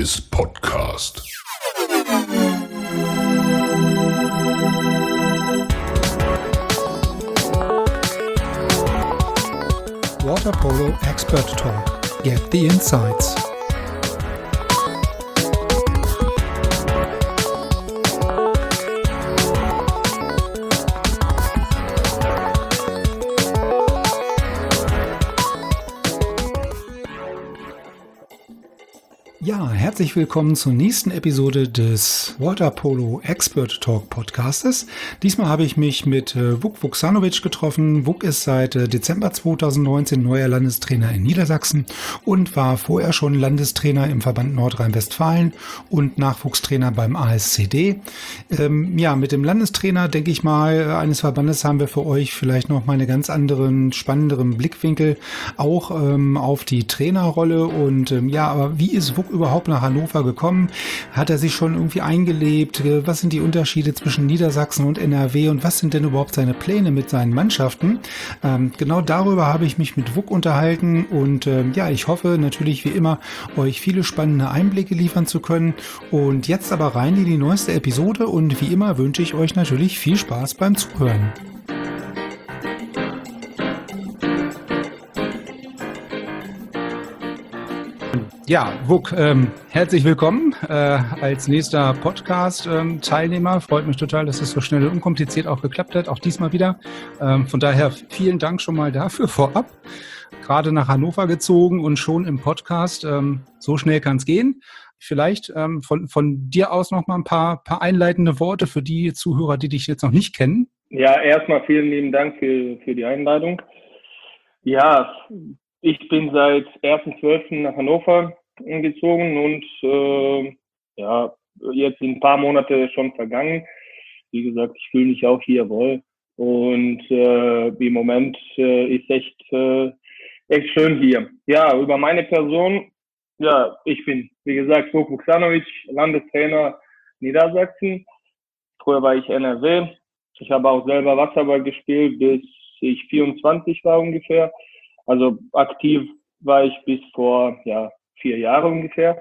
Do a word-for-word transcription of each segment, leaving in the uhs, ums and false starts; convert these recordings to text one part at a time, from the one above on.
Davis Podcast. Water Polo Expert Talk. Get the insights. Ja, herzlich willkommen zur nächsten Episode des Water Polo Expert Talk Podcastes. Diesmal habe ich mich mit äh, Vuk Vuksanovic getroffen. Vuk ist seit äh, Dezember zweitausendneunzehn neuer Landestrainer in Niedersachsen und war vorher schon Landestrainer im Verband Nordrhein-Westfalen und Nachwuchstrainer beim A S C D. Ähm, ja, mit dem Landestrainer, denke ich mal, eines Verbandes haben wir für euch vielleicht noch mal einen ganz anderen, spannenderen Blickwinkel auch ähm, auf die Trainerrolle. Und ähm, ja, aber wie ist Vuk überhaupt nach Hannover gekommen? Hat er sich schon irgendwie eingelebt? Was sind die Unterschiede zwischen Niedersachsen und N R W und was sind denn überhaupt seine Pläne mit seinen Mannschaften? Ähm, genau darüber habe ich mich mit Vuk unterhalten und ähm, ja, ich hoffe natürlich wie immer, euch viele spannende Einblicke liefern zu können. Und jetzt aber rein in die neueste Episode und wie immer wünsche ich euch natürlich viel Spaß beim Zuhören. Ja, Vuk, ähm, herzlich willkommen äh, als nächster Podcast-Teilnehmer. Ähm, Freut mich total, dass es so schnell und unkompliziert auch geklappt hat, auch diesmal wieder. Ähm, von daher vielen Dank schon mal dafür vorab. Gerade nach Hannover gezogen und schon im Podcast. Ähm, so schnell kann es gehen. Vielleicht ähm, von, von dir aus noch mal ein paar, paar einleitende Worte für die Zuhörer, die dich jetzt noch nicht kennen. Ja, erstmal vielen lieben Dank für, für die Einladung. Ja, ich bin seit ersten zwölften nach Hannover gezogen und äh, ja, jetzt sind ein paar Monate schon vergangen. Wie gesagt, ich fühle mich auch hier wohl und äh, im Moment äh, ist echt äh, echt schön hier. Ja, über meine Person, ja, ich bin, wie gesagt, Vuk Vuksanovic, Landestrainer Niedersachsen. Früher war ich N R W. Ich habe auch selber Wasserball gespielt, bis ich vierundzwanzig war ungefähr. Also aktiv war ich bis vor ja, vier Jahren ungefähr.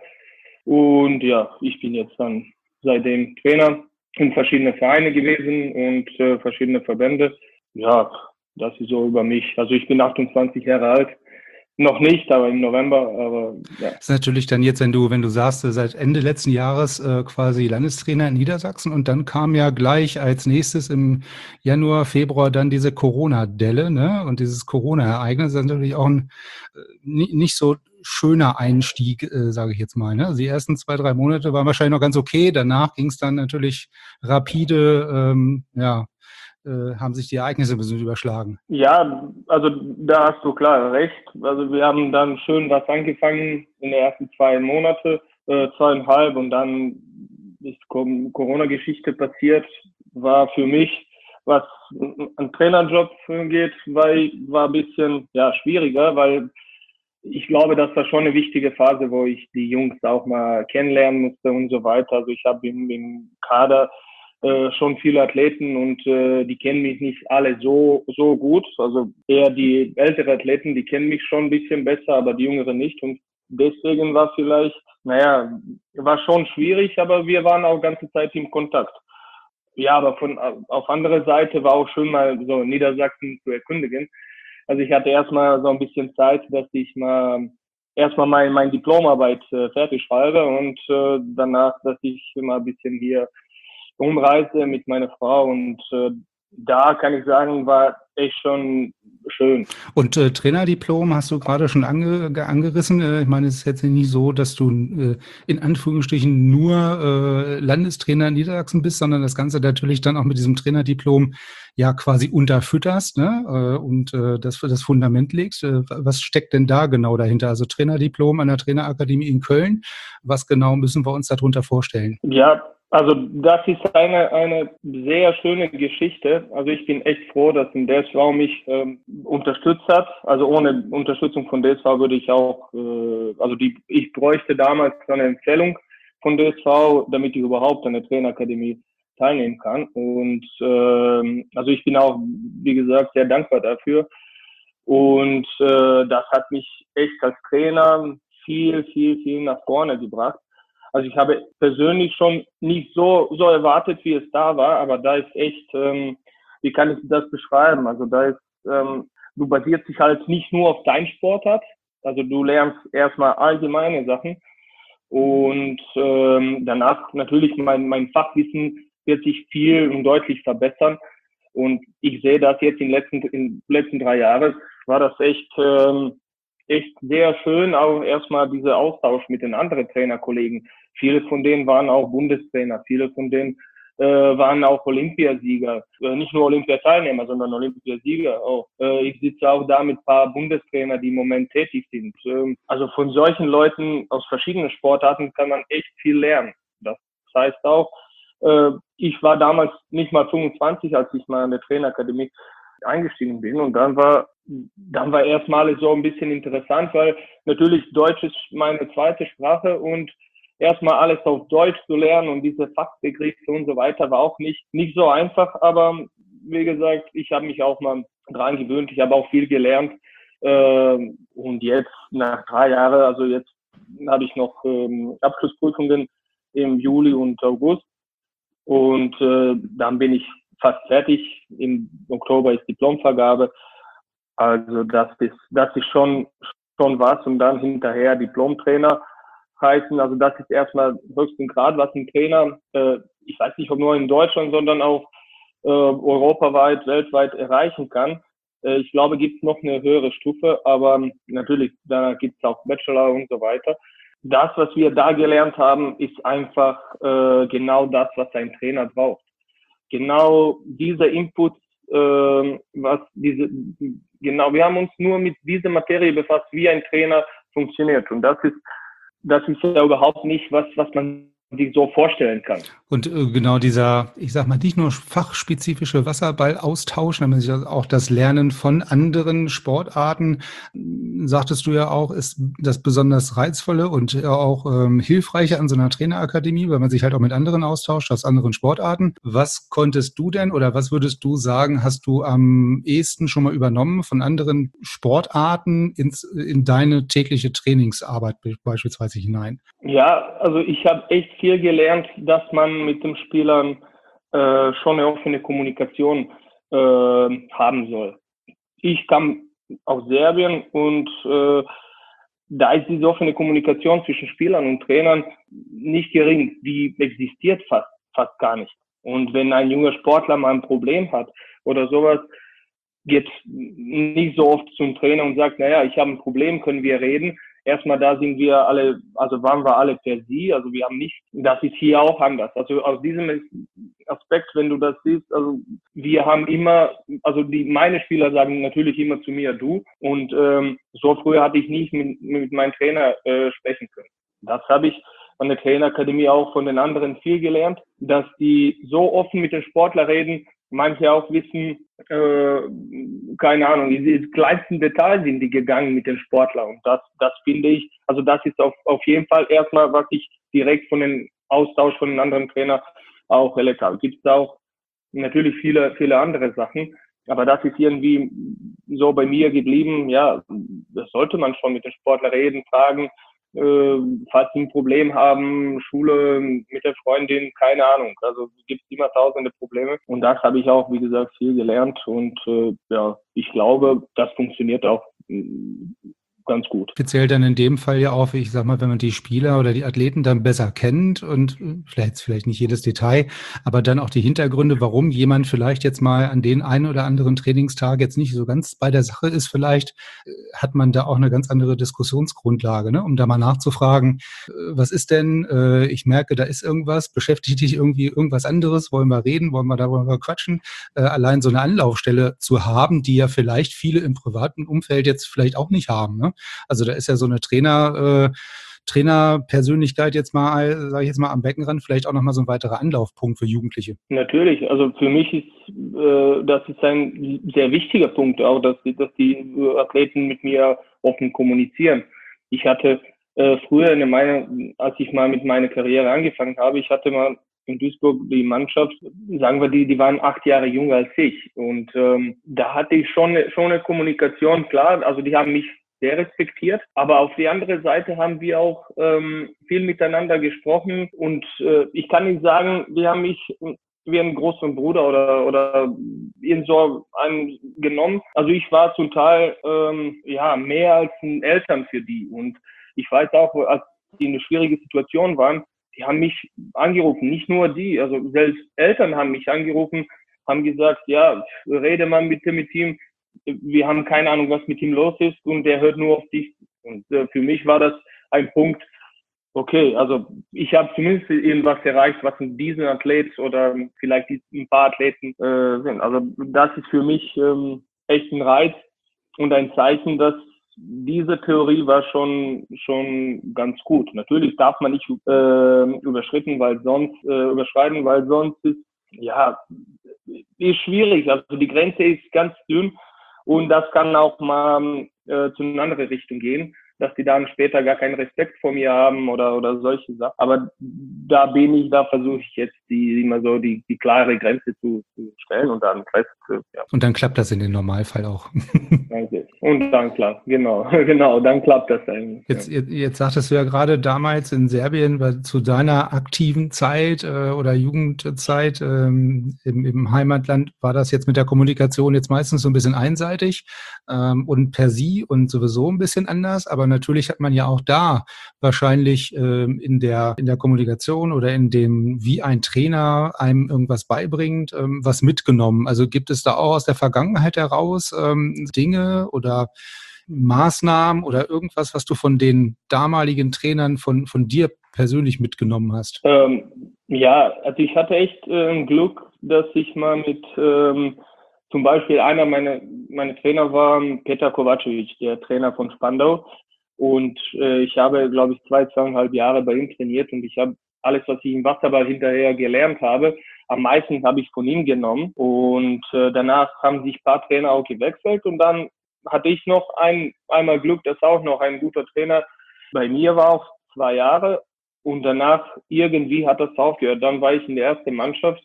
Und ja, ich bin jetzt dann seitdem Trainer in verschiedene Vereine gewesen und äh, verschiedene Verbände. Ja, das ist so über mich. Also ich bin achtundzwanzig Jahre alt. Noch nicht, aber im November, aber ja. Das ist natürlich dann jetzt, wenn du, wenn du sagst, seit Ende letzten Jahres äh, quasi Landestrainer in Niedersachsen und dann kam ja gleich als nächstes im Januar, Februar dann diese Corona-Delle, ne? Und dieses Corona-Ereignis ist natürlich auch ein äh, nicht so schöner Einstieg, äh, sage ich jetzt mal. Ne? Also die ersten zwei, drei Monate waren wahrscheinlich noch ganz okay. Danach ging es dann natürlich rapide, ähm, ja, äh, haben sich die Ereignisse ein bisschen überschlagen. Ja, also da hast du klar recht. Also wir haben dann schön was angefangen in den ersten zwei Monate, äh, zweieinhalb und dann ist Corona-Geschichte passiert. War für mich, was einen Trainerjob geht, war, war ein bisschen ja, schwieriger, weil ich glaube, das war schon eine wichtige Phase, wo ich die Jungs auch mal kennenlernen musste und so weiter. Also ich habe im, im Kader äh, schon viele Athleten und äh, die kennen mich nicht alle so so gut. Also eher die älteren Athleten, die kennen mich schon ein bisschen besser, aber die Jüngeren nicht. Und deswegen war vielleicht, naja, war schon schwierig, aber wir waren auch die ganze Zeit im Kontakt. Ja, aber von auf andere Seite war auch schön, mal so Niedersachsen zu erkundigen. Also ich hatte erstmal so ein bisschen Zeit, dass ich mal erstmal mein, mein Diplomarbeit äh, fertig schreibe und äh, danach, dass ich mal ein bisschen hier umreise mit meiner Frau und äh, da kann ich sagen, war echt schon schön. Und äh, Trainerdiplom hast du gerade schon ange, angerissen. Äh, ich meine, es ist jetzt nicht so, dass du äh, in Anführungsstrichen nur äh, Landestrainer in Niedersachsen bist, sondern das Ganze natürlich dann auch mit diesem Trainerdiplom ja quasi unterfütterst, ne? äh, und äh, das für das Fundament legst. Äh, was steckt denn da genau dahinter? Also Trainerdiplom an der Trainerakademie in Köln. Was genau müssen wir uns darunter vorstellen? Ja, also das ist eine eine sehr schöne Geschichte. Also ich bin echt froh, dass ein D S V mich ähm, unterstützt hat. Also ohne Unterstützung von D S V würde ich auch, äh, also die ich bräuchte damals eine Empfehlung von D S V, damit ich überhaupt an der Trainerakademie teilnehmen kann. Und ähm, also ich bin auch, wie gesagt, sehr dankbar dafür. Und äh, das hat mich echt als Trainer viel, viel, viel nach vorne gebracht. Also ich habe persönlich schon nicht so, so erwartet, wie es da war, aber da ist echt, ähm, wie kann ich das beschreiben? Also da ist, ähm, du basierst dich halt nicht nur auf dein Sportart, also du lernst erstmal allgemeine Sachen und ähm, danach natürlich mein, mein Fachwissen wird sich viel und deutlich verbessern. Und ich sehe das jetzt in den letzten, in den letzten drei Jahren, war das echt, ähm, echt sehr schön, auch erstmal dieser Austausch mit den anderen Trainerkollegen. Viele von denen waren auch Bundestrainer, viele von denen äh, waren auch Olympiasieger. Äh, nicht nur Olympiateilnehmer, sondern Olympiasieger auch. Äh, ich sitze auch da mit ein paar Bundestrainer, die im Moment tätig sind. Ähm, also von solchen Leuten aus verschiedenen Sportarten kann man echt viel lernen. Das heißt auch, äh, ich war damals nicht mal fünfundzwanzig, als ich mal in der Trainerakademie eingestiegen bin. Und dann war, dann war erstmal so ein bisschen interessant, weil natürlich Deutsch ist meine zweite Sprache und erstmal alles auf Deutsch zu lernen und diese Fachbegriffe und so weiter war auch nicht, nicht so einfach. Aber wie gesagt, ich habe mich auch mal dran gewöhnt. Ich habe auch viel gelernt. Ähm, und jetzt nach drei Jahren, also jetzt habe ich noch ähm, Abschlussprüfungen im Juli und August. Und äh, dann bin ich fast fertig. Im Oktober ist Diplomvergabe. Also das ist, das ist schon, schon was. Und dann hinterher Diplomtrainer heißen. Also das ist erstmal höchsten Grad, was ein Trainer, äh, ich weiß nicht, ob nur in Deutschland, sondern auch äh, europaweit, weltweit erreichen kann. Äh, ich glaube, gibt es noch eine höhere Stufe, aber natürlich, da gibt es auch Bachelor und so weiter. Das, was wir da gelernt haben, ist einfach äh, genau das, was ein Trainer braucht. Genau diese Inputs, äh, was diese, genau, wir haben uns nur mit dieser Materie befasst, wie ein Trainer funktioniert. Und das ist, das ist ja überhaupt nicht was, was man sich so vorstellen kann. Und äh, genau dieser, ich sag mal, nicht nur fachspezifische Wasserballaustausch, sondern auch das Lernen von anderen Sportarten, sagtest du ja auch, ist das besonders Reizvolle und ja auch ähm, hilfreiche an so einer Trainerakademie, weil man sich halt auch mit anderen austauscht aus anderen Sportarten. Was konntest du denn oder was würdest du sagen, hast du am ehesten schon mal übernommen von anderen Sportarten ins, in deine tägliche Trainingsarbeit beispielsweise hinein? Ja, also ich habe echt viel gelernt, dass man mit den Spielern äh, schon eine offene Kommunikation äh, haben soll. Ich kam aus Serbien und äh, da ist diese offene Kommunikation zwischen Spielern und Trainern nicht gering. Die existiert fast, fast gar nicht. Und wenn ein junger Sportler mal ein Problem hat oder sowas, geht nicht so oft zum Trainer und sagt, naja, ich habe ein Problem, können wir reden. Erstmal da sind wir alle, also waren wir alle per Sie, also wir haben nicht, das ist hier auch anders. Also aus diesem Aspekt, wenn du das siehst, also wir haben immer, also die meine Spieler sagen natürlich immer zu mir du und ähm, so früher hatte ich nicht mit, mit meinem Trainer äh, sprechen können. Das habe ich an der Trainerakademie auch von den anderen viel gelernt, dass die so offen mit den Sportlern reden, manche auch wissen, äh, keine Ahnung, die kleinsten Details sind die gegangen mit den Sportlern. Und das, das finde ich, also das ist auf, auf jeden Fall erstmal, was ich direkt von den Austausch von den anderen Trainern auch erlebt habe. Gibt es auch natürlich viele, viele andere Sachen. Aber das ist irgendwie so bei mir geblieben. Ja, das sollte man schon mit den Sportlern reden, fragen, äh, falls sie ein Problem haben, Schule mit der Freundin, keine Ahnung. Also es gibt immer tausende Probleme. Und das habe ich auch, wie gesagt, viel gelernt. Und äh, ja, ich glaube, das funktioniert auch äh, ganz gut. Speziell dann in dem Fall ja auch, ich sag mal, wenn man die Spieler oder die Athleten dann besser kennt und vielleicht, vielleicht nicht jedes Detail, aber dann auch die Hintergründe, warum jemand vielleicht jetzt mal an den einen oder anderen Trainingstag jetzt nicht so ganz bei der Sache ist, vielleicht hat man da auch eine ganz andere Diskussionsgrundlage, ne? Um da mal nachzufragen, was ist denn, äh, ich merke, da ist irgendwas, beschäftigt dich irgendwie irgendwas anderes, wollen wir reden, wollen wir darüber quatschen, äh, allein so eine Anlaufstelle zu haben, die ja vielleicht viele im privaten Umfeld jetzt vielleicht auch nicht haben, ne? Also da ist ja so eine Trainer, äh, Trainerpersönlichkeit jetzt mal, sage ich jetzt mal, am Beckenrand vielleicht auch nochmal so ein weiterer Anlaufpunkt für Jugendliche. Natürlich, also für mich ist äh, das ist ein sehr wichtiger Punkt auch, dass, dass die Athleten mit mir offen kommunizieren. Ich hatte äh, früher in meiner, als ich mal mit meiner Karriere angefangen habe, ich hatte mal in Duisburg die Mannschaft, sagen wir, die, die waren acht Jahre jünger als ich. Und ähm, da hatte ich schon, schon eine Kommunikation, klar, also die haben mich sehr respektiert. Aber auf die andere Seite haben wir auch ähm, viel miteinander gesprochen und äh, ich kann nicht sagen, wir haben mich wie einen großen Bruder oder oder irgend so einen genommen. Also ich war zum Teil ähm, ja mehr als ein Eltern für die und ich weiß auch, als die in einer schwierigen Situation waren, die haben mich angerufen, nicht nur die, also selbst Eltern haben mich angerufen, haben gesagt, ja, rede mal mit, mit ihm, wir haben keine Ahnung, was mit ihm los ist und der hört nur auf dich. Und äh, für mich war das ein Punkt, okay, also ich habe zumindest irgendwas erreicht, was in diesen Athlet oder vielleicht ein paar Athleten äh, sind. Also das ist für mich ähm, echt ein Reiz und ein Zeichen, dass diese Theorie war schon schon ganz gut. Natürlich darf man nicht äh, überschritten, weil sonst äh, überschreiten, weil sonst ist ja ist schwierig. Also die Grenze ist ganz dünn und das kann auch mal äh, zu einer anderen Richtung gehen, dass die dann später gar keinen Respekt vor mir haben oder oder solche Sachen. Aber da bin ich, da versuche ich jetzt die immer so die die klare Grenze zu, zu stellen und dann Rest, ja. Und dann klappt das in dem Normalfall auch. Danke. Und dann klappt, genau, genau, dann klappt das eigentlich. Jetzt, jetzt, jetzt sagtest du ja gerade damals in Serbien, weil zu deiner aktiven Zeit äh, oder Jugendzeit ähm, im, im Heimatland war das jetzt mit der Kommunikation jetzt meistens so ein bisschen einseitig ähm, und per Sie und sowieso ein bisschen anders. Aber natürlich hat man ja auch da wahrscheinlich ähm, in der in der Kommunikation oder in dem, wie ein Trainer einem irgendwas beibringt, ähm, was mitgenommen. Also gibt es da auch aus der Vergangenheit heraus ähm, Dinge oder Maßnahmen oder irgendwas, was du von den damaligen Trainern von, von dir persönlich mitgenommen hast? Ähm, ja, also ich hatte echt äh, Glück, dass ich mal mit ähm, zum Beispiel einer meiner meine Trainer war Petar Kovacevic, der Trainer von Spandau. Und äh, ich habe, glaube ich, zwei, zweieinhalb Jahre bei ihm trainiert und ich habe alles, was ich im Wasserball hinterher gelernt habe, am meisten habe ich von ihm genommen. Und äh, danach haben sich ein paar Trainer auch gewechselt und dann hatte ich noch ein, einmal Glück, dass auch noch ein guter Trainer bei mir war, auch zwei Jahre. Und danach irgendwie hat das aufgehört. Dann war ich in der ersten Mannschaft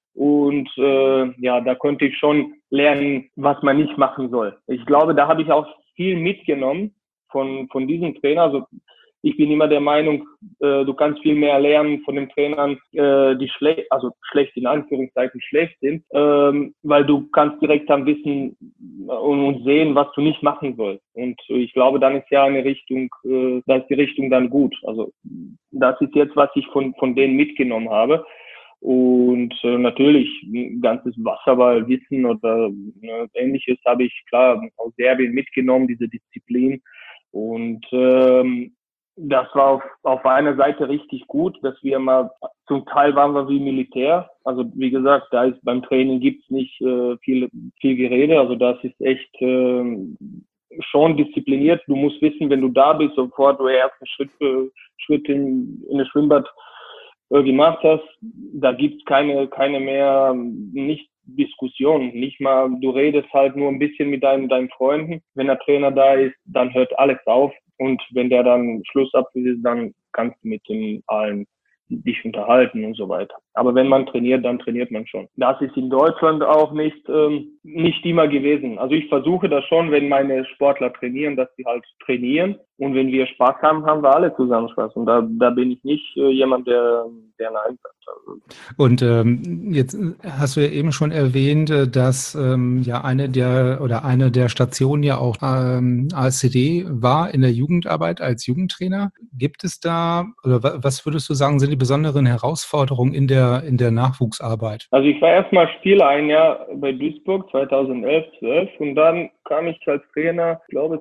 und äh, ja, da konnte ich schon lernen, was man nicht machen soll. Ich glaube, da habe ich auch viel mitgenommen von von diesem Trainer. Also ich bin immer der Meinung, äh, du kannst viel mehr lernen von den Trainern, äh, die schlecht, also schlecht in Anführungszeichen schlecht sind, ähm, weil du kannst direkt dann wissen und, und sehen, was du nicht machen sollst. Und ich glaube, dann ist ja eine Richtung, äh, da ist die Richtung dann gut. Also das ist jetzt, was ich von von denen mitgenommen habe. Und äh, natürlich ein ganzes Wasserballwissen oder äh, Ähnliches habe ich klar aus Serbien mitgenommen, diese Disziplin. Und ähm, das war auf, auf einer Seite richtig gut, dass wir mal, zum Teil waren wir wie Militär. Also wie gesagt, da ist beim Training gibt's nicht äh, viel, viel Gerede. Also das ist echt äh, schon diszipliniert. Du musst wissen, wenn du da bist, sofort du ersten Schritt, äh, Schritt in, in das Schwimmbad äh, gemacht hast, da gibt's keine, keine mehr, nicht Diskussion, nicht mal, du redest halt nur ein bisschen mit deinen, deinen Freunden. Wenn der Trainer da ist, dann hört alles auf. Und wenn der dann Schlussabschluss ist, dann kannst du mit dem allen dich unterhalten und so weiter. Aber wenn man trainiert, dann trainiert man schon. Das ist in Deutschland auch nicht ähm, nicht immer gewesen. Also ich versuche das schon, wenn meine Sportler trainieren, dass sie halt trainieren. Und wenn wir Spaß haben, haben wir alle zusammen Spaß. Und da, da bin ich nicht äh, jemand, der, der Nein sagt. Also. Und ähm, jetzt hast du ja eben schon erwähnt, dass ähm, ja eine der oder eine der Stationen ja auch ähm, A S C D war in der Jugendarbeit als Jugendtrainer. Gibt es da oder was würdest du sagen, sind die besonderen Herausforderungen in der in der Nachwuchsarbeit? Also ich war erstmal Spieler ein Jahr bei Duisburg zweitausendelf, zwölf und dann kam ich als Trainer, ich glaube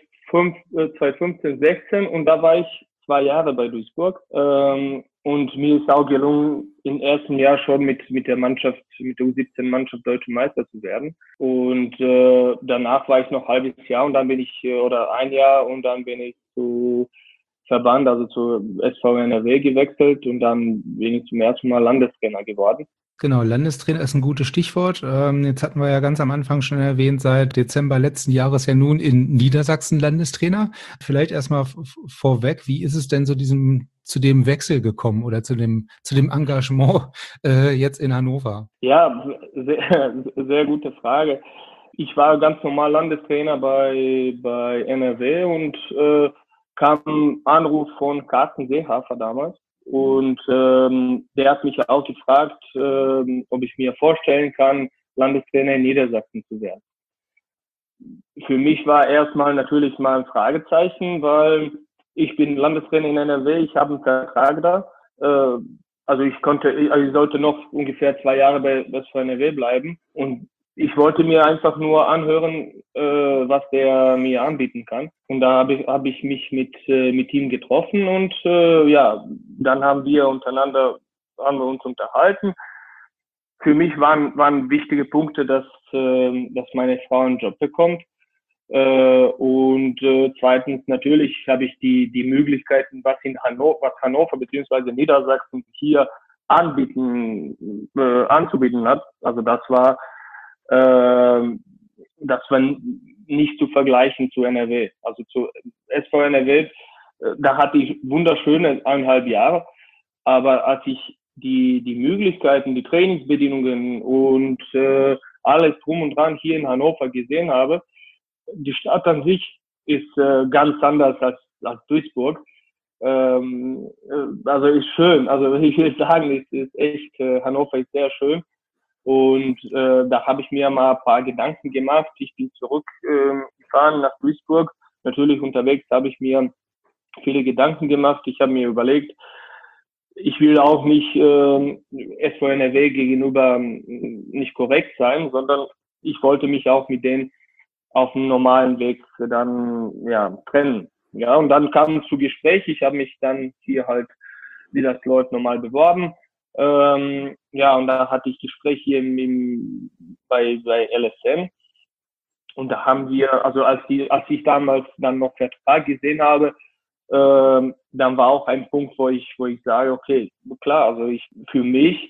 zweitausendfünfzehn, sechzehn und da war ich zwei Jahre bei Duisburg. Ähm, und mir ist auch gelungen, im ersten Jahr schon mit mit der Mannschaft, mit der U siebzehn Mannschaft Deutscher Meister zu werden. Und äh, danach war ich noch ein halbes Jahr und dann bin ich, oder ein Jahr und dann bin ich zu Verband, also zu S V N R W gewechselt und dann bin ich zum ersten Mal Landestrainer geworden. Genau, Landestrainer ist ein gutes Stichwort. Ähm, jetzt hatten wir ja ganz am Anfang schon erwähnt, seit Dezember letzten Jahres ja nun in Niedersachsen Landestrainer. Vielleicht erstmal f- vorweg, wie ist es denn so diesem, zu dem Wechsel gekommen oder zu dem, zu dem Engagement äh, jetzt in Hannover? Ja, sehr, sehr gute Frage. Ich war ganz normal Landestrainer bei, bei N R W und äh, kam ein Anruf von Carsten Seehafer damals. Und ähm, der hat mich auch gefragt, ähm, ob ich mir vorstellen kann, Landestrainer in Niedersachsen zu werden. Für mich war erstmal natürlich mal ein Fragezeichen, weil ich bin Landestrainer in N R W, ich habe einen Vertrag da. Äh, also ich konnte, also ich sollte noch ungefähr zwei Jahre bei S V N R W bleiben. Und ich wollte mir einfach nur anhören, äh, was der mir anbieten kann. Und da habe ich, hab ich mich mit, äh, mit ihm getroffen und äh, ja, dann haben wir untereinander, haben wir uns unterhalten. Für mich waren, waren wichtige Punkte, dass, äh, dass meine Frau einen Job bekommt. Äh, und äh, zweitens natürlich habe ich die, die Möglichkeiten, was in Hannover, was Hannover bzw. Niedersachsen hier anbieten, äh, anzubieten hat. Also das war äh, das war nicht zu vergleichen zu N R W. Also zu S V N R W, äh, da hatte ich wunderschöne eineinhalb Jahre, aber als ich die die Möglichkeiten, die Trainingsbedingungen und äh, alles drum und dran hier in Hannover gesehen habe, die Stadt an sich ist äh, ganz anders als, als Duisburg. Ähm, äh, also ist schön. Also ich will sagen, es ist echt, äh, Hannover ist sehr schön. Und äh, da habe ich mir mal ein paar Gedanken gemacht. Ich bin zurückgefahren äh, nach Duisburg. Natürlich unterwegs habe ich mir viele Gedanken gemacht. Ich habe mir überlegt, ich will auch nicht äh, S V N R W gegenüber nicht korrekt sein, sondern ich wollte mich auch mit denen auf einem normalen Weg dann ja trennen. Ja, und dann kam es zu Gespräch. Ich habe mich dann hier halt, wie das läuft, normal beworben. Ähm, ja, und da hatte ich Gespräch hier im, im, bei, bei L S M. Und da haben wir, also als, die, als ich damals dann noch Vertrag gesehen habe, ähm, dann war auch ein Punkt, wo ich, wo ich sage, okay, klar, also ich, für mich,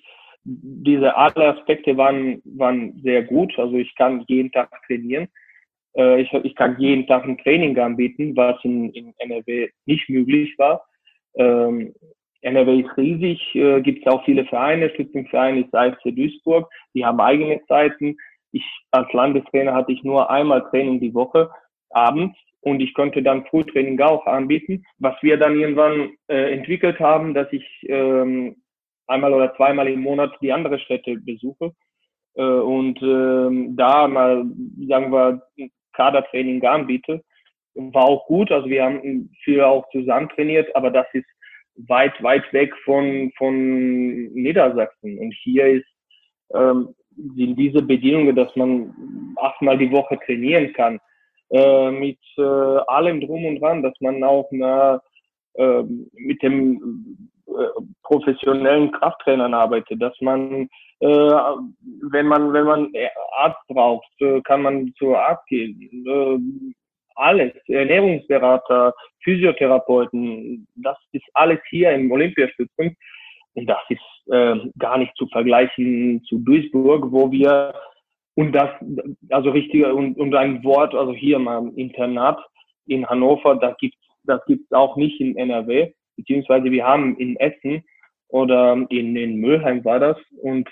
diese alle Aspekte waren, waren sehr gut. Also ich kann jeden Tag trainieren. Ich, ich kann jeden Tag ein Training anbieten, was in, in N R W nicht möglich war. Ähm, N R W ist riesig, äh, gibt es auch viele Vereine, Stützungsvereine ist A F C Duisburg, die haben eigene Zeiten. Ich als Landestrainer hatte ich nur einmal Training die Woche, abends, und ich konnte dann Frühtraining auch anbieten. Was wir dann irgendwann äh, entwickelt haben, dass ich ähm, einmal oder zweimal im Monat die andere Städte besuche äh, und ähm, da mal, sagen wir, Kadertraining anbiete. War auch gut, also wir haben viel auch zusammen trainiert, aber das ist weit, weit weg von, von Niedersachsen. Und hier ist, ähm, sind diese Bedingungen, dass man achtmal die Woche trainieren kann, äh, mit äh, allem drum und dran, dass man auch na, äh, mit dem äh, professionellen Krafttrainern arbeitet, dass man Äh, wenn man wenn man Arzt braucht, äh, kann man zur Arzt gehen. Äh, alles, Ernährungsberater, Physiotherapeuten, das ist alles hier im Olympiastützpunkt. Und das ist äh, gar nicht zu vergleichen zu Duisburg, wo wir, und das, also richtig, und, und ein Wort, also hier mal im Internat in Hannover, das gibt's, das gibt's auch nicht in N R W, beziehungsweise wir haben in Essen oder in, in Mülheim war das, und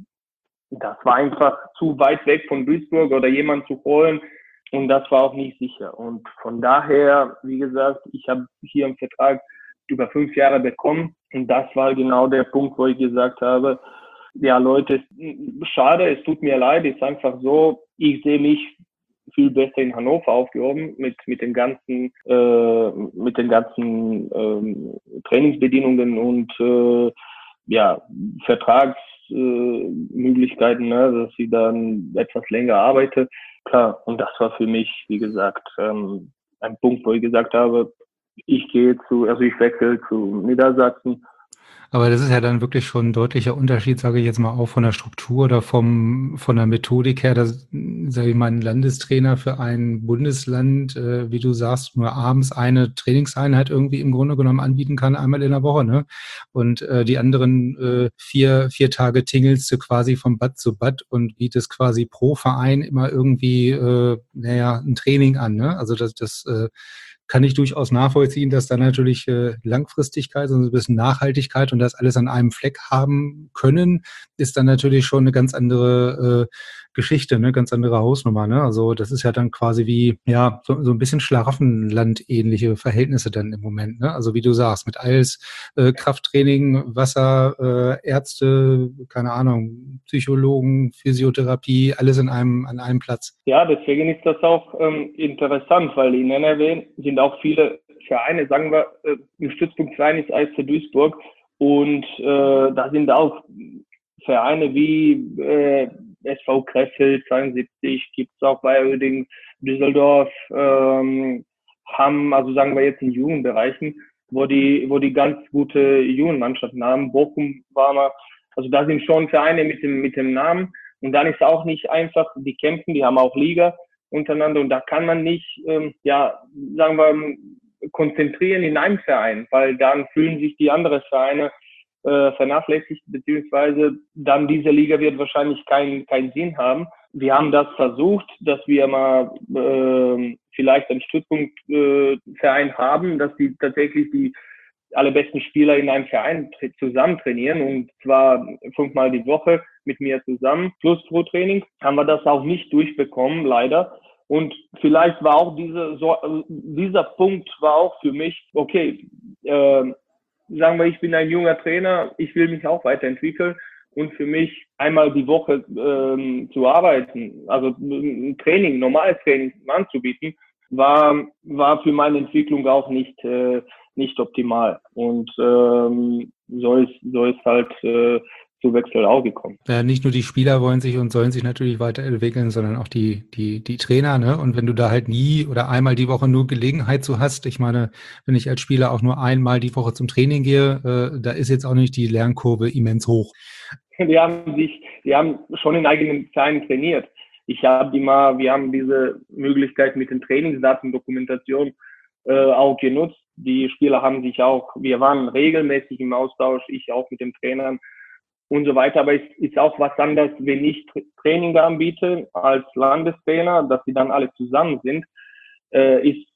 das war einfach zu weit weg von Duisburg oder jemand zu holen, und das war auch nicht sicher. Und von daher, wie gesagt, ich habe hier einen Vertrag über fünf Jahre bekommen, und das war genau der Punkt, wo ich gesagt habe, ja Leute, schade, es tut mir leid, es ist einfach so, ich sehe mich viel besser in Hannover aufgehoben mit mit den ganzen äh, mit den ganzen ähm, Trainingsbedingungen und äh, ja Vertragsmöglichkeiten, äh, ne, dass ich dann etwas länger arbeite. Klar, und das war für mich, wie gesagt, ähm, ein Punkt, wo ich gesagt habe, ich gehe zu, also ich wechsle zu Niedersachsen. Aber das ist ja dann wirklich schon ein deutlicher Unterschied, sage ich jetzt mal, auch von der Struktur oder vom von der Methodik her, dass, sage ich mal, ein Landestrainer für ein Bundesland, äh, wie du sagst, nur abends eine Trainingseinheit irgendwie im Grunde genommen anbieten kann, einmal in der Woche, ne? Und äh, die anderen äh, vier vier Tage tingelst du quasi von Bad zu Bad und bietest quasi pro Verein immer irgendwie, äh, naja, ein Training an, ne? Also das das äh, kann ich durchaus nachvollziehen, dass da natürlich äh, Langfristigkeit, also ein bisschen Nachhaltigkeit und das alles an einem Fleck haben können, ist dann natürlich schon eine ganz andere Geschichte, ne, ganz andere Hausnummer, ne? Also das ist ja dann quasi wie, ja, so, so ein bisschen Schlaraffenland-ähnliche Verhältnisse dann im Moment, ne? Also wie du sagst, mit Eils, äh, Krafttraining, Wasser, äh, Ärzte, keine Ahnung, Psychologen, Physiotherapie, alles in einem, an einem Platz. Ja, deswegen ist das auch ähm, interessant, weil in N R W sind auch viele Vereine, sagen wir, äh, im Stützpunktverein ist Eis Duisburg und äh, da sind auch Vereine wie äh, S V Krefeld zweiundsiebzig, gibt es auch bei Uerdingen, Düsseldorf, ähm, Hamm, also sagen wir jetzt in Jugendbereichen, wo die, wo die ganz gute Jugendmannschaften haben. Bochum war mal, also da sind schon Vereine mit dem, mit dem Namen. Und dann ist auch nicht einfach, die kämpfen, die haben auch Liga untereinander und da kann man nicht, ähm, ja, sagen wir, konzentrieren in einem Verein, weil dann fühlen sich die anderen Vereine äh, vernachlässigt, beziehungsweise dann diese Liga wird wahrscheinlich keinen keinen Sinn haben. Wir haben das versucht, dass wir mal äh, vielleicht einen Stützpunktverein äh, haben, dass die tatsächlich die alle besten Spieler in einem Verein zusammen trainieren und zwar fünfmal die Woche mit mir zusammen, plus Pro-Training, haben wir das auch nicht durchbekommen, leider. Und vielleicht war auch diese, so, dieser Punkt war auch für mich, okay, äh, sagen wir, ich bin ein junger Trainer, ich will mich auch weiterentwickeln und für mich einmal die Woche ähm, zu arbeiten, also ein Training, normales Training anzubieten, war, war für meine Entwicklung auch nicht, äh, nicht optimal. Und ähm, so ist, so ist halt äh, zu Wechsel auch gekommen. Ja, nicht nur die Spieler wollen sich und sollen sich natürlich weiterentwickeln, sondern auch die, die, die Trainer, ne? Und wenn du da halt nie oder einmal die Woche nur Gelegenheit so hast, ich meine, wenn ich als Spieler auch nur einmal die Woche zum Training gehe, äh, da ist jetzt auch nicht die Lernkurve immens hoch. Die haben sich, die haben schon in eigenen Vereinen trainiert. Ich habe die mal, wir haben diese Möglichkeit mit den Trainingsdatendokumentation äh, auch genutzt. Die Spieler haben sich auch, wir waren regelmäßig im Austausch, ich auch mit den Trainern und so weiter. Aber es ist auch was anderes, wenn ich Training anbiete als Landestrainer, dass sie dann alle zusammen sind, äh, ist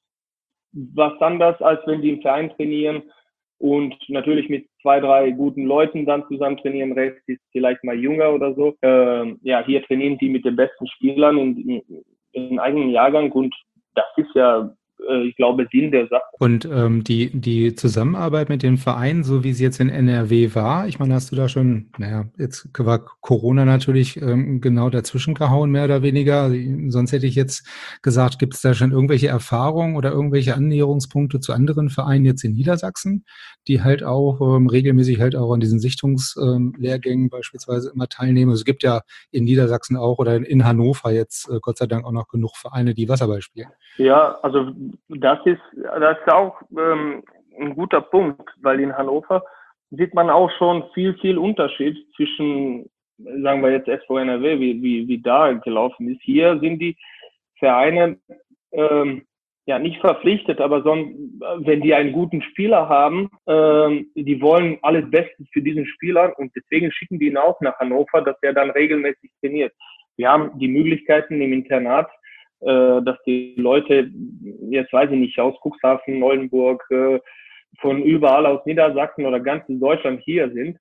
was anderes, als wenn die im Verein trainieren und natürlich mit zwei, drei guten Leuten dann zusammen trainieren. Rest ist vielleicht mal jünger oder so. Ähm, ja, hier trainieren die mit den besten Spielern in, in, in eigenen Jahrgang und das ist ja, äh, ich glaube, Sinn der Sache. Und ähm, die, die Zusammenarbeit mit den Vereinen, so wie sie jetzt in N R W war, ich meine, hast du da schon, naja, jetzt war Corona natürlich ähm, genau dazwischen gehauen, mehr oder weniger. Also, sonst hätte ich jetzt gesagt, gibt es da schon irgendwelche Erfahrungen oder irgendwelche Annäherungspunkte zu anderen Vereinen jetzt in Niedersachsen, die halt auch ähm, regelmäßig halt auch an diesen Sichtungslehrgängen ähm, beispielsweise immer teilnehmen. Also es gibt ja in Niedersachsen auch oder in, in Hannover jetzt äh, Gott sei Dank auch noch genug Vereine, die Wasserball spielen. Ja, also das ist, das ist auch ähm, ein guter Punkt, weil in Hannover sieht man auch schon viel, viel Unterschied zwischen, sagen wir jetzt S V N R W, wie, wie, wie da gelaufen ist. Hier sind die Vereine ähm, ja nicht verpflichtet, aber sonst, wenn die einen guten Spieler haben, ähm, die wollen alles Beste für diesen Spieler und deswegen schicken die ihn auch nach Hannover, dass er dann regelmäßig trainiert. Wir haben die Möglichkeiten im Internat, dass die Leute, jetzt weiß ich nicht, aus Cuxhaven, Oldenburg, von überall aus Niedersachsen oder ganz in Deutschland hier sind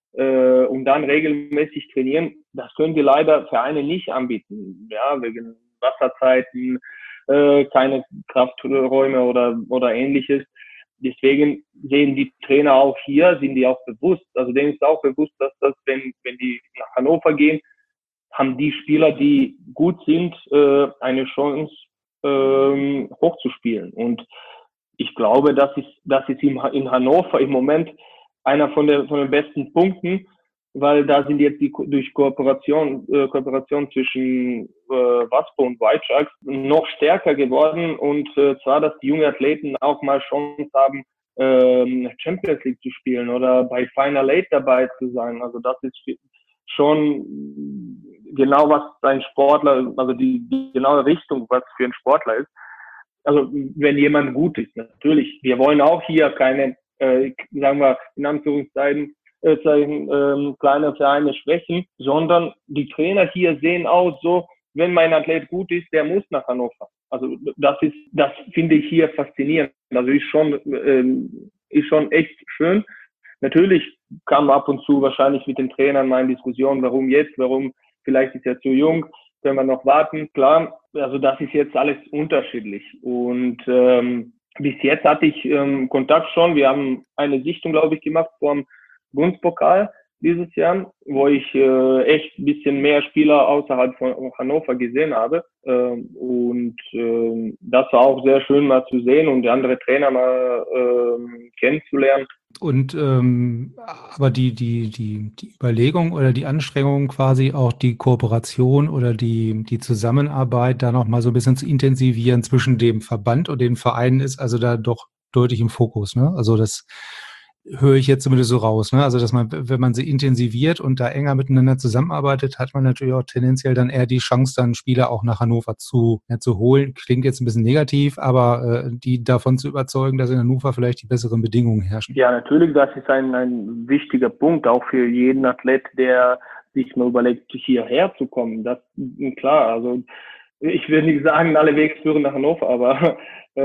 und dann regelmäßig trainieren, das können die leider Vereine nicht anbieten, ja, wegen Wasserzeiten, keine Krafträume oder, oder ähnliches. Deswegen sehen die Trainer auch hier, sind die auch bewusst, also denen ist auch bewusst, dass das, wenn, wenn die nach Hannover gehen, haben die Spieler, die gut sind, äh, eine Chance, ähm, hochzuspielen. Und ich glaube, das ist, das ist in, in Hannover im Moment einer von, der, von den besten Punkten, weil da sind jetzt die durch Kooperation, äh, Kooperation zwischen äh, Waspo und White Sharks noch stärker geworden und äh, zwar, dass die jungen Athleten auch mal Chance haben, ähm, Champions League zu spielen oder bei Final Eight dabei zu sein. Also das ist schon genau, was ein Sportler, also die, die genaue Richtung, was für ein Sportler ist. Also wenn jemand gut ist, natürlich. Wir wollen auch hier keine, äh, sagen wir, in Anführungszeichen, äh, äh, kleine Vereine schwächen, sondern die Trainer hier sehen aus so, wenn mein Athlet gut ist, der muss nach Hannover. Also das ist, das finde ich hier faszinierend. Also ist schon, äh, ist schon echt schön. Natürlich kam ab und zu wahrscheinlich mit den Trainern mal in Diskussion, warum jetzt, warum, vielleicht ist er zu jung. können wir noch warten. Klar, also das ist jetzt alles unterschiedlich. Und ähm, bis jetzt hatte ich ähm, Kontakt schon. Wir haben eine Sichtung, glaube ich, gemacht vom Bundespokal dieses Jahr, wo ich äh, echt ein bisschen mehr Spieler außerhalb von Hannover gesehen habe. Ähm, und ähm, das war auch sehr schön mal zu sehen und die andere Trainer mal ähm, kennenzulernen. Und ähm, aber die, die, die, die Überlegung oder die Anstrengung, quasi auch die Kooperation oder die, die Zusammenarbeit da nochmal so ein bisschen zu intensivieren zwischen dem Verband und den Vereinen ist also da doch deutlich im Fokus, ne? Also das höre ich jetzt zumindest so raus, ne? Also dass man, wenn man sie intensiviert und da enger miteinander zusammenarbeitet, hat man natürlich auch tendenziell dann eher die Chance, dann Spieler auch nach Hannover zu, ja, zu holen. Klingt jetzt ein bisschen negativ, aber äh, die davon zu überzeugen, dass in Hannover vielleicht die besseren Bedingungen herrschen. Ja, natürlich, das ist ein, ein wichtiger Punkt, auch für jeden Athlet, der sich mal überlegt, hierher zu kommen. Das klar, also ich will nicht sagen, alle Wege führen nach Hannover, aber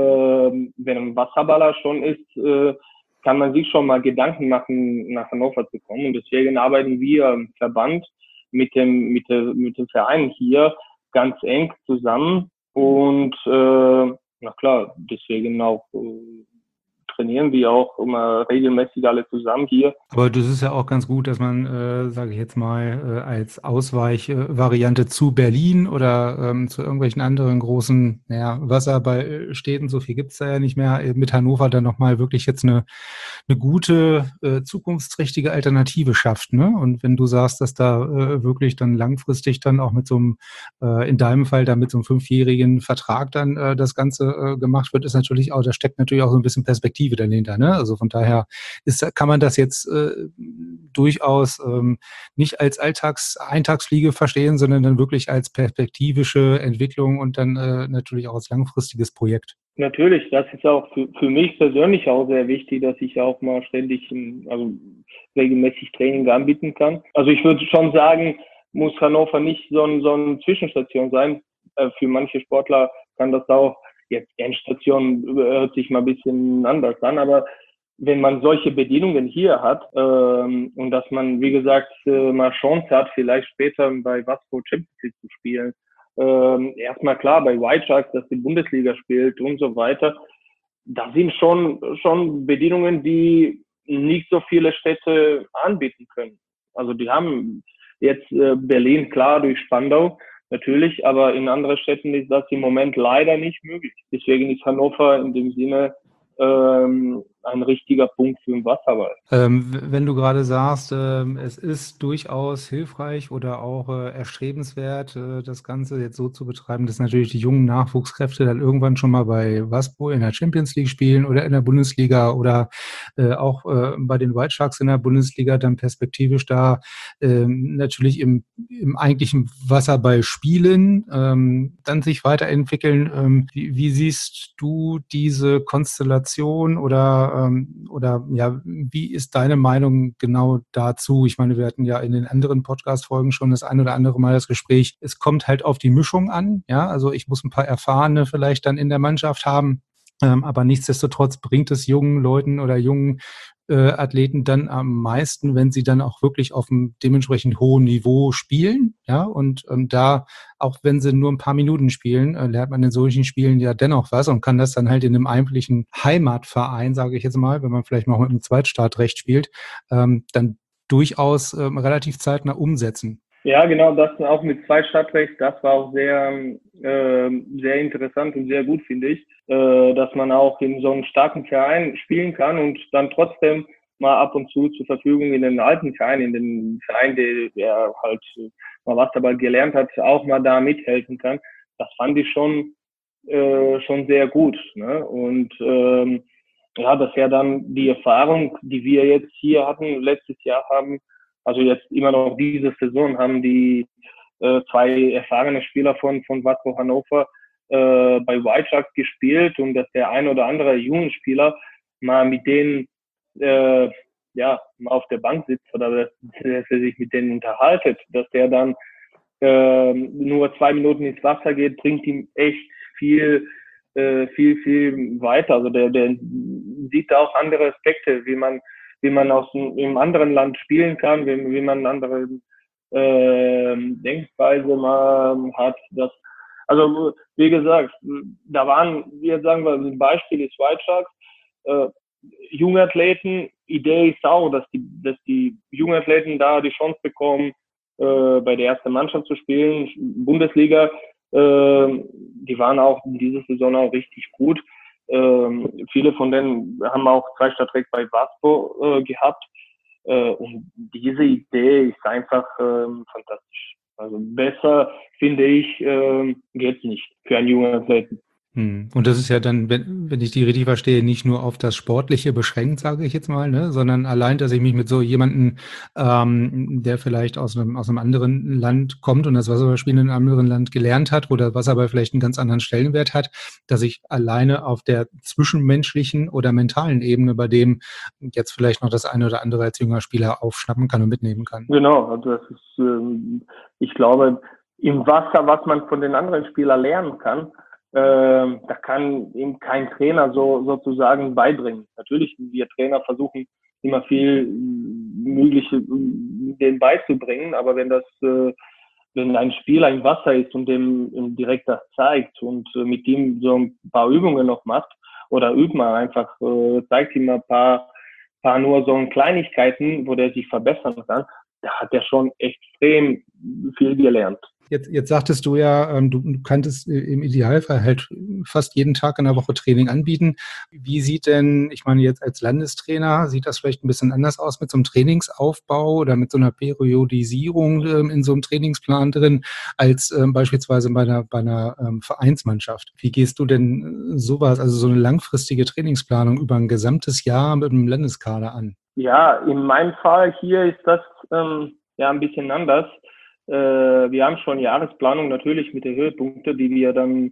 äh, wenn ein Wasserballer schon ist, äh, kann man sich schon mal Gedanken machen, nach Hannover zu kommen. Und deswegen arbeiten wir im Verband mit dem, mit, der, mit dem Verein hier ganz eng zusammen. Und äh, na klar, deswegen auch äh, trainieren wir auch immer regelmäßig alle zusammen hier. Aber das ist ja auch ganz gut, dass man, äh, sage ich jetzt mal, äh, als Ausweichvariante zu Berlin oder ähm, zu irgendwelchen anderen großen, naja, Wasserballstädten, so viel gibt's da ja nicht mehr, äh, mit Hannover dann nochmal wirklich jetzt eine, eine gute, äh, zukunftsträchtige Alternative schafft, ne? Und wenn du sagst, dass da äh, wirklich dann langfristig dann auch mit so einem, äh, in deinem Fall dann mit so einem fünfjährigen Vertrag dann äh, das Ganze äh, gemacht wird, ist natürlich auch, da steckt natürlich auch so ein bisschen Perspektive dahinter, ne? Also von daher ist, kann man das jetzt äh, durchaus ähm, nicht als Alltags-Eintagsfliege verstehen, sondern dann wirklich als perspektivische Entwicklung und dann äh, natürlich auch als langfristiges Projekt. Natürlich, das ist auch für, für mich persönlich auch sehr wichtig, dass ich auch mal ständig, also regelmäßig Training anbieten kann. Also ich würde schon sagen, muss Hannover nicht so, ein, so eine Zwischenstation sein. Äh, für manche Sportler kann das auch, jetzt Endstation hört sich mal ein bisschen anders an, aber wenn man solche Bedingungen hier hat ähm, und dass man, wie gesagt, äh, mal Chance hat, vielleicht später bei Vasco Champions League zu spielen, ähm, erstmal klar bei White Sharks, dass die Bundesliga spielt und so weiter, das sind schon schon Bedingungen, die nicht so viele Städte anbieten können. Also die haben jetzt äh, Berlin, klar, durch Spandau natürlich, aber in anderen Städten ist das im Moment leider nicht möglich. Deswegen ist Hannover in dem Sinne ähm, ein richtiger Punkt für den Wasserball. Ähm, wenn du gerade sagst, ähm, es ist durchaus hilfreich oder auch äh, erstrebenswert, äh, das Ganze jetzt so zu betreiben, dass natürlich die jungen Nachwuchskräfte dann irgendwann schon mal bei Waspo in der Champions League spielen oder in der Bundesliga oder äh, auch äh, bei den White Sharks in der Bundesliga dann perspektivisch da ähm, natürlich im, im eigentlichen Wasserball spielen, ähm, dann sich weiterentwickeln. Ähm, wie, wie siehst du diese Konstellation oder, ähm, oder ja, wie ist deine Meinung genau dazu? Ich meine, wir hatten ja in den anderen Podcast-Folgen schon das ein oder andere Mal das Gespräch. Es kommt halt auf die Mischung an. Ja, also ich muss ein paar Erfahrene vielleicht dann in der Mannschaft haben. Ähm, aber nichtsdestotrotz bringt es jungen Leuten oder jungen äh, Athleten dann am meisten, wenn sie dann auch wirklich auf einem dementsprechend hohen Niveau spielen. Ja, und ähm, da, auch wenn sie nur ein paar Minuten spielen, äh, lernt man in solchen Spielen ja dennoch was und kann das dann halt in einem eigentlichen Heimatverein, sage ich jetzt mal, wenn man vielleicht noch mit einem Zweitstartrecht spielt, ähm, dann durchaus ähm, relativ zeitnah umsetzen. Ja, genau, das auch mit Zweitstartrecht, das war auch sehr, äh, sehr interessant und sehr gut, finde ich, äh, dass man auch in so einem starken Verein spielen kann und dann trotzdem mal ab und zu zur Verfügung in den alten Verein, in den Verein, der, der halt mal Wasserball gelernt hat, auch mal da mithelfen kann. Das fand ich schon, äh, schon sehr gut, ne? Und ähm, ja, das wäre dann die Erfahrung, die wir jetzt hier hatten, letztes Jahr haben, also jetzt immer noch diese Saison haben die äh, zwei erfahrene Spieler von von Waspo Hannover äh, bei White Sharks gespielt und dass der ein oder andere junge Spieler mal mit denen äh, ja mal auf der Bank sitzt oder dass, dass er sich mit denen unterhaltet, dass der dann äh, nur zwei Minuten ins Wasser geht, bringt ihm echt viel äh, viel viel weiter. Also der der sieht da auch andere Aspekte, wie man wie man aus einem anderen Land spielen kann, wie, wie man andere äh, Denkweise man hat. Das, also wie gesagt, da waren, jetzt sagen wir, ein Beispiel ist White Sharks, äh, junge Athleten, Idee ist auch, dass die, dass die jungen Athleten da die Chance bekommen, äh, bei der ersten Mannschaft zu spielen, Bundesliga. Äh, die waren auch in dieser Saison auch richtig gut. Äh, viele von denen haben auch zwei Stadtreck bei Waspo äh, gehabt. Äh, und diese Idee ist einfach äh, fantastisch. Also besser, finde ich, äh, geht's nicht für einen jungen Athleten. Hm. Und das ist ja dann, wenn, wenn ich die richtig verstehe, nicht nur auf das Sportliche beschränkt, sage ich jetzt mal, ne, sondern allein, dass ich mich mit so jemandem, ähm, der vielleicht aus einem, aus einem anderen Land kommt und das Wasserballspielen in einem anderen Land gelernt hat oder Wasserball vielleicht einen ganz anderen Stellenwert hat, dass ich alleine auf der zwischenmenschlichen oder mentalen Ebene bei dem jetzt vielleicht noch das eine oder andere als junger Spieler aufschnappen kann und mitnehmen kann. Genau, also das ist, ähm, ich glaube, im Wasser, was man von den anderen Spielern lernen kann, Ähm, da kann ihm kein Trainer so sozusagen beibringen. Natürlich, wir Trainer versuchen immer viel Mögliche denen beizubringen, aber wenn das, äh, wenn ein Spieler im Wasser ist und dem, dem direkt das zeigt und äh, mit ihm so ein paar Übungen noch macht oder übt man einfach, äh, zeigt ihm ein paar, paar nur so Kleinigkeiten, wo der sich verbessern kann, da hat er schon extrem viel gelernt. Jetzt, jetzt sagtest du ja, ähm, du, du könntest im Idealfall halt fast jeden Tag in der Woche Training anbieten. Wie sieht denn, ich meine jetzt als Landestrainer, sieht das vielleicht ein bisschen anders aus mit so einem Trainingsaufbau oder mit so einer Periodisierung ähm, in so einem Trainingsplan drin, als ähm, beispielsweise bei einer, bei einer ähm, Vereinsmannschaft? Wie gehst du denn sowas, also so eine langfristige Trainingsplanung über ein gesamtes Jahr mit einem Landeskader an? Ja, in meinem Fall hier ist das ähm, ja ein bisschen anders. Äh, wir haben schon Jahresplanung natürlich mit den Höhepunkten, die wir dann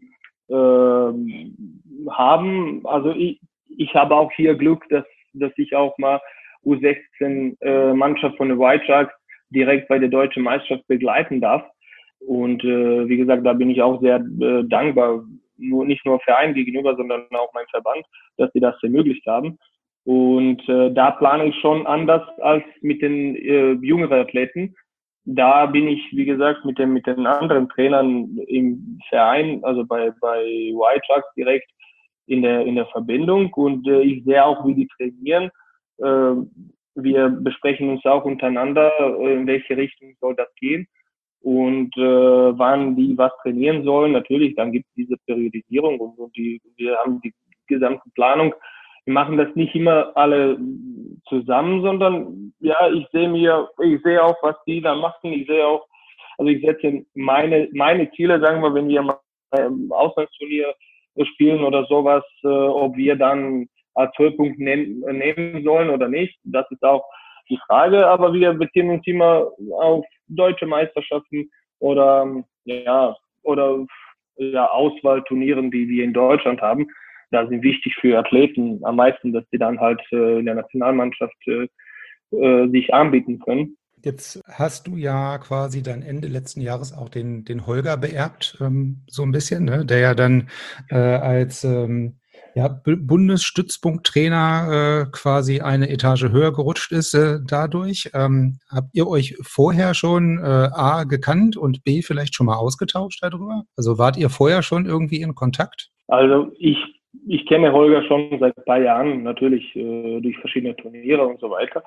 äh, haben. Also ich, ich habe auch hier Glück, dass, dass ich auch mal U sechzehn äh, Mannschaft von den White Sharks direkt bei der deutschen Meisterschaft begleiten darf. Und äh, wie gesagt, da bin ich auch sehr äh, dankbar, nur nicht nur Verein gegenüber, sondern auch mein Verband, dass sie das ermöglicht haben. Und äh, da plane ich schon anders als mit den äh, jüngeren Athleten. Da bin ich, wie gesagt, mit den, mit den anderen Trainern im Verein, also bei, bei White Sharks direkt in der, in der Verbindung. Und äh, ich sehe auch, wie die trainieren. Äh, wir besprechen uns auch untereinander, in welche Richtung soll das gehen und äh, wann die was trainieren sollen. Natürlich, dann gibt es diese Periodisierung und, und die, wir haben die gesamte Planung. Wir machen das nicht immer alle zusammen, sondern ja, ich sehe mir, ich sehe auch, was die da machen. Ich sehe auch, also ich setze meine, meine Ziele, sagen wir, wenn wir mal im Auslandsturnier spielen oder sowas, äh, ob wir dann als Höhepunkt nehmen, nehmen sollen oder nicht. Das ist auch die Frage, aber wir beziehen uns immer auf deutsche Meisterschaften oder, ja, oder, ja, Auswahlturnieren, die wir in Deutschland haben. Da sind wichtig für Athleten am meisten, dass die dann halt äh, in der Nationalmannschaft äh, äh, sich anbieten können. Jetzt hast du ja quasi dann Ende letzten Jahres auch den, den Holger beerbt, ähm, so ein bisschen, ne? Der ja dann äh, als ähm, ja, Bundesstützpunkttrainer äh, quasi eine Etage höher gerutscht ist äh, dadurch. Ähm, habt ihr euch vorher schon äh, A gekannt und B vielleicht schon mal ausgetauscht darüber? Also wart ihr vorher schon irgendwie in Kontakt? Also ich Ich kenne Holger schon seit ein paar Jahren, natürlich äh, durch verschiedene Turniere und so weiter.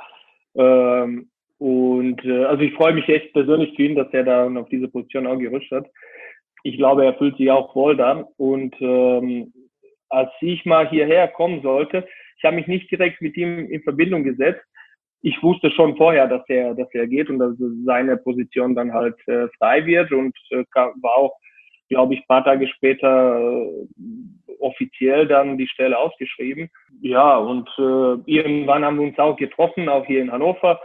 Ähm, und äh, also ich freue mich echt persönlich für ihn, dass er da auf diese Position auch gerutscht hat. Ich glaube, er fühlt sich auch wohl da. Und ähm, als ich mal hierher kommen sollte, ich habe mich nicht direkt mit ihm in Verbindung gesetzt. Ich wusste schon vorher, dass er, dass er geht und dass seine Position dann halt äh, frei wird und äh, war auch, glaube ich, ein paar Tage später äh, offiziell dann die Stelle ausgeschrieben. Ja, und äh, irgendwann haben wir uns auch getroffen, auch hier in Hannover.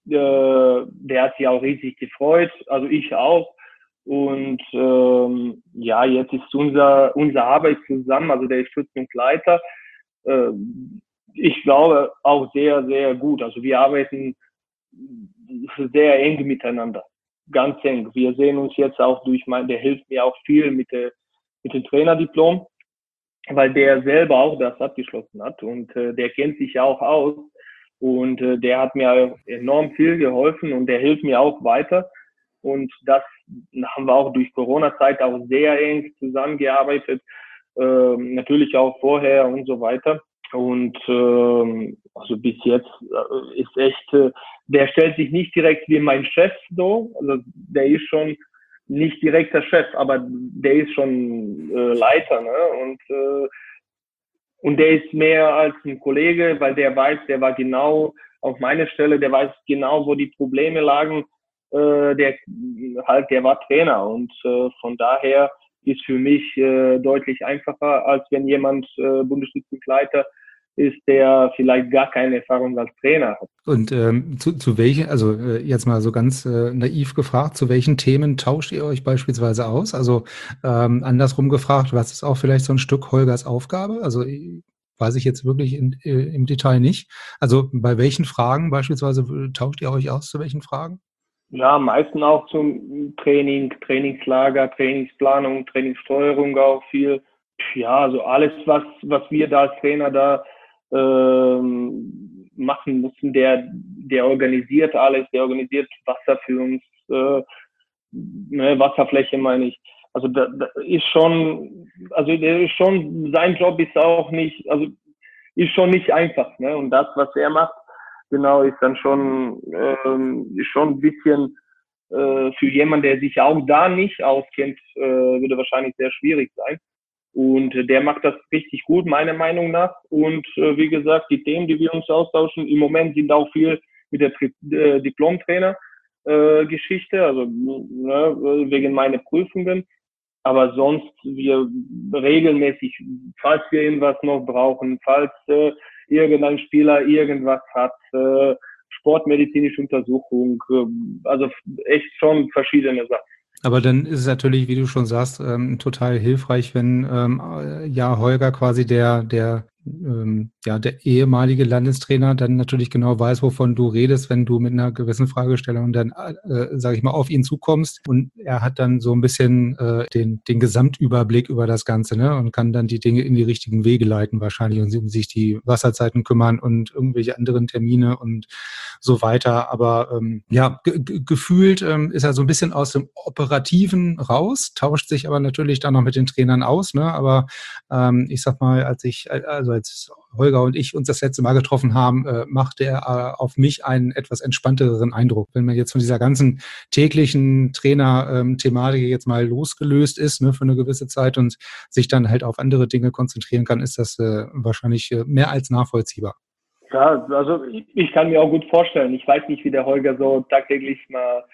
Äh, der hat sich auch riesig gefreut, also ich auch. Und ähm, ja, jetzt ist unser unsere Arbeit zusammen, also der ist Stützpunktleiter. Äh, ich glaube auch sehr, sehr gut. Also wir arbeiten sehr eng miteinander, ganz eng. Wir sehen uns jetzt auch durch mein, der hilft mir auch viel mit der mit dem Trainerdiplom, weil der selber auch das abgeschlossen hat und äh, der kennt sich ja auch aus und äh, der hat mir enorm viel geholfen und der hilft mir auch weiter. Und das haben wir auch durch Corona-Zeit auch sehr eng zusammengearbeitet, äh, natürlich auch vorher und so weiter. Und ähm, also bis jetzt äh, ist echt, äh, der stellt sich nicht direkt wie mein Chef so, also der ist schon nicht direkt der Chef, aber der ist schon äh, Leiter, ne? Und äh, und der ist mehr als ein Kollege, weil der weiß, der war genau auf meiner Stelle, der weiß genau, wo die Probleme lagen. Äh, der halt, der war Trainer und äh, von daher ist für mich äh, deutlich einfacher, als wenn jemand äh, Bundesschützenleiter ist, der vielleicht gar keine Erfahrung als Trainer hat. Und ähm, zu, zu welchen, also äh, jetzt mal so ganz äh, naiv gefragt, zu welchen Themen tauscht ihr euch beispielsweise aus? Also ähm, andersrum gefragt, was ist auch vielleicht so ein Stück Holgers Aufgabe? Also äh, weiß ich jetzt wirklich in, äh, im Detail nicht. Also bei welchen Fragen beispielsweise äh, tauscht ihr euch aus, zu welchen Fragen? Ja, meistens auch zum Training, Trainingslager, Trainingsplanung, Trainingssteuerung auch viel. Ja, also alles, was, was wir da als Trainer da ähm, machen müssen, der, der organisiert alles, der organisiert Wasser für uns, äh, ne, Wasserfläche meine ich. Also da, da ist schon, also der ist schon, sein Job ist auch nicht, also ist schon nicht einfach, ne? Und das, was er macht, genau, ist dann schon, ähm, ist schon ein bisschen äh, für jemanden, der sich auch da nicht auskennt, äh, würde wahrscheinlich sehr schwierig sein. Und äh, der macht das richtig gut, meiner Meinung nach. Und äh, wie gesagt, die Themen, die wir uns austauschen, im Moment sind auch viel mit der äh, Diplom-Trainer-Geschichte, äh, also ne, wegen meiner Prüfungen. Aber sonst wir regelmäßig, falls wir irgendwas noch brauchen, falls äh, irgendein Spieler irgendwas hat, äh, sportmedizinische Untersuchung, äh, also echt schon verschiedene Sachen. Aber dann ist es natürlich, wie du schon sagst, ähm, total hilfreich, wenn ähm, äh, ja Holger quasi der, der, ähm, ja, der ehemalige Landestrainer dann natürlich genau weiß, wovon du redest, wenn du mit einer gewissen Fragestellung dann, äh, sage ich mal, auf ihn zukommst. Und er hat dann so ein bisschen äh, den, den Gesamtüberblick über das Ganze, ne? Und kann dann die Dinge in die richtigen Wege leiten wahrscheinlich und um sich die Wasserzeiten kümmern und irgendwelche anderen Termine und so weiter. Aber ähm, ja, ge gefühlt ähm, ist er so ein bisschen aus dem Operativen raus, tauscht sich aber natürlich dann noch mit den Trainern aus. Ne? Aber ähm, ich sag mal, als ich, also als Holger und ich uns das letzte Mal getroffen haben, äh, machte er äh, auf mich einen etwas entspannteren Eindruck. Wenn man jetzt von dieser ganzen täglichen Trainer-Thematik ähm, jetzt mal losgelöst ist, ne, für eine gewisse Zeit und sich dann halt auf andere Dinge konzentrieren kann, ist das äh, wahrscheinlich äh, mehr als nachvollziehbar. Ja, also ich, ich kann mir auch gut vorstellen. Ich weiß nicht, wie der Holger so tagtäglich mal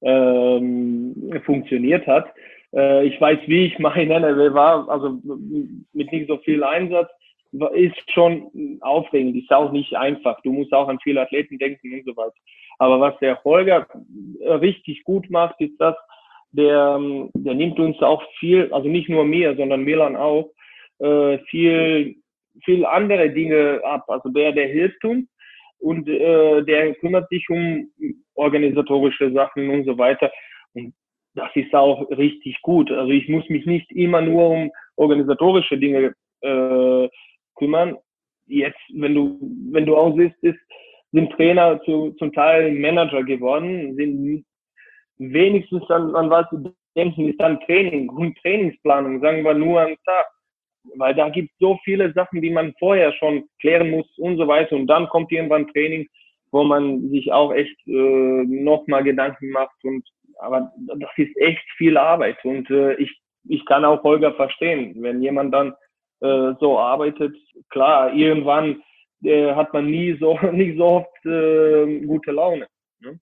ähm, funktioniert hat. Äh, ich weiß, wie ich meine, er war, also mit nicht so viel Einsatz, ist schon aufregend, ist auch nicht einfach. Du musst auch an viele Athleten denken und so weiter. Aber was der Holger richtig gut macht, ist das, der, der nimmt uns auch viel, also nicht nur mir, sondern Milan auch, äh, viel viel andere Dinge ab. Also der, der hilft uns und äh, der kümmert sich um organisatorische Sachen und so weiter. Und das ist auch richtig gut. Also ich muss mich nicht immer nur um organisatorische Dinge äh, kümmern. Jetzt, wenn du, wenn du auch siehst, ist, sind Trainer zu, zum Teil Manager geworden, sind wenigstens an, an was sie denken, ist dann Training und Trainingsplanung, sagen wir nur am Tag. Weil da gibt es so viele Sachen, die man vorher schon klären muss und so weiter. Und dann kommt irgendwann Training, wo man sich auch echt äh, nochmal Gedanken macht. Und aber das ist echt viel Arbeit. Und äh, ich, ich kann auch Holger verstehen, wenn jemand dann äh, so arbeitet. Klar, irgendwann äh, hat man nie so nicht so oft äh, gute Laune. Ne?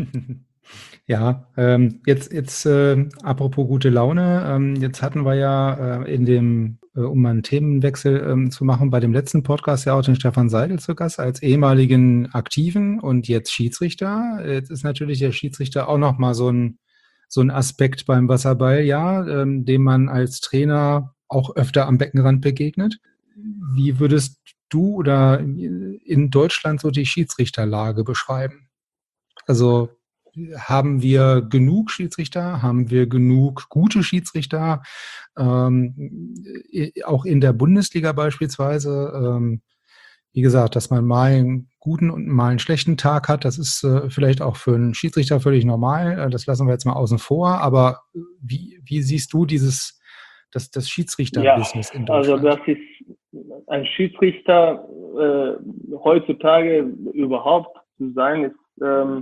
Ja, ähm, jetzt, jetzt äh, apropos gute Laune, ähm, jetzt hatten wir ja äh, in dem, äh, um mal einen Themenwechsel ähm, zu machen, bei dem letzten Podcast ja auch den Stefan Seidel zu Gast als ehemaligen Aktiven und jetzt Schiedsrichter. Jetzt ist natürlich der Schiedsrichter auch nochmal so ein, so ein Aspekt beim Wasserball, ja, ähm, dem man als Trainer auch öfter am Beckenrand begegnet. Wie würdest du oder in Deutschland so die Schiedsrichterlage beschreiben? Also haben wir genug Schiedsrichter? Haben wir genug gute Schiedsrichter? Ähm, auch in der Bundesliga beispielsweise. Ähm, wie gesagt, dass man mal einen guten und mal einen schlechten Tag hat, das ist äh, vielleicht auch für einen Schiedsrichter völlig normal. Äh, das lassen wir jetzt mal außen vor. Aber äh, wie, wie siehst du dieses, das, das Ja, Schiedsrichter-Business in also das Deutschland? ist ein Schiedsrichter äh, heutzutage überhaupt zu sein, ist ähm,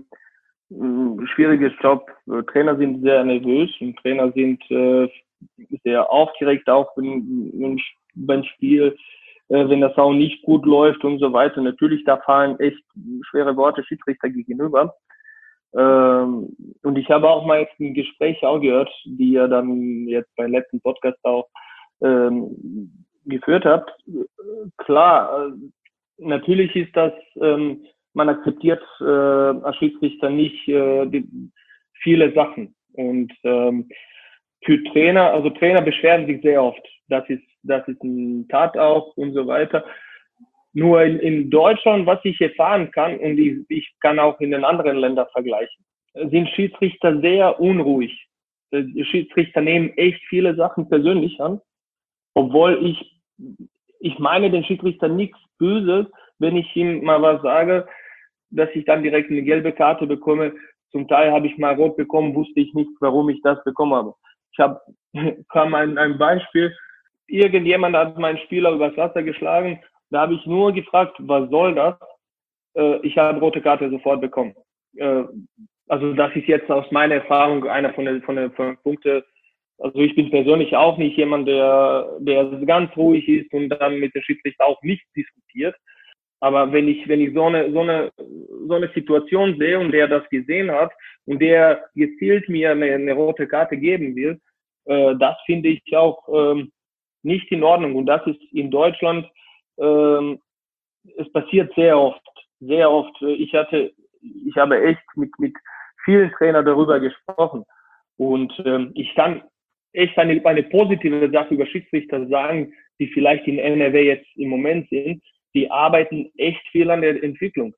ein schwieriger Job. Trainer sind sehr nervös und Trainer sind äh, sehr aufgeregt, auch wenn, beim Spiel, äh, wenn das auch nicht gut läuft und so weiter. Natürlich, da fallen echt schwere Worte Schiedsrichter gegenüber. Ähm, und ich habe auch mal jetzt ein Gespräch auch gehört, die ihr dann jetzt beim letzten Podcast auch ähm, geführt habt. Klar, äh, natürlich ist das, ähm, man akzeptiert äh, als Schiedsrichter nicht äh, die, viele Sachen. Und ähm, für Trainer, also Trainer beschweren sich sehr oft. Das ist, das ist ein Tat auch und so weiter. Nur in, in Deutschland, was ich erfahren kann, und ich, ich kann auch in den anderen Ländern vergleichen, sind Schiedsrichter sehr unruhig. Die Schiedsrichter nehmen echt viele Sachen persönlich an, obwohl ich, ich meine den Schiedsrichter nichts Böses, wenn ich ihm mal was sage, dass ich dann direkt eine gelbe Karte bekomme. Zum Teil habe ich mal rot bekommen, wusste ich nicht, warum ich das bekommen habe. Ich habe, kam ein, ein Beispiel, irgendjemand hat meinen Spieler übers Wasser geschlagen, da habe ich nur gefragt, was soll das? Äh, ich habe rote Karte sofort bekommen. Äh, also das ist jetzt aus meiner Erfahrung einer von den, von den, von den Punkten. Also ich bin persönlich auch nicht jemand, der, der ganz ruhig ist und dann mit dem Schiedsrichter auch nicht diskutiert. Aber wenn ich, wenn ich so eine, so eine, so eine Situation sehe und der das gesehen hat und der gezielt mir eine, eine rote Karte geben will, äh, das finde ich auch ähm, nicht in Ordnung. Und das ist in Deutschland, ähm, es passiert sehr oft, sehr oft. Ich hatte, ich habe echt mit, mit vielen Trainern darüber gesprochen. Und ähm, ich kann echt eine, eine positive Sache über Schiedsrichter sagen, die vielleicht in N R W jetzt im Moment sind. Die arbeiten echt viel an der Entwicklung.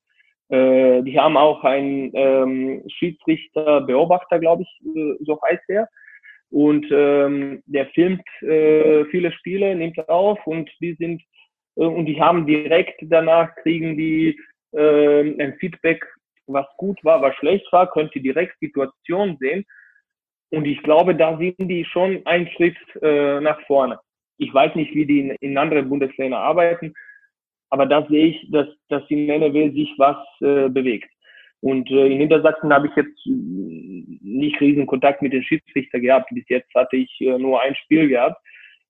Äh, die haben auch einen ähm, Schiedsrichter-Beobachter, glaube ich, äh, so heißt der. Und ähm, der filmt äh, viele Spiele, nimmt auf und die sind äh, und die haben direkt danach kriegen die äh, ein Feedback, was gut war, was schlecht war, könnt ihr direkt Situation sehen. Und ich glaube, da sind die schon einen Schritt äh, nach vorne. Ich weiß nicht, wie die in, in anderen Bundesländern arbeiten, aber da sehe ich, dass, dass in N R W sich was äh, bewegt. Und äh, in Niedersachsen habe ich jetzt äh, nicht riesen Kontakt mit den Schiedsrichtern gehabt. Bis jetzt hatte ich äh, nur ein Spiel gehabt.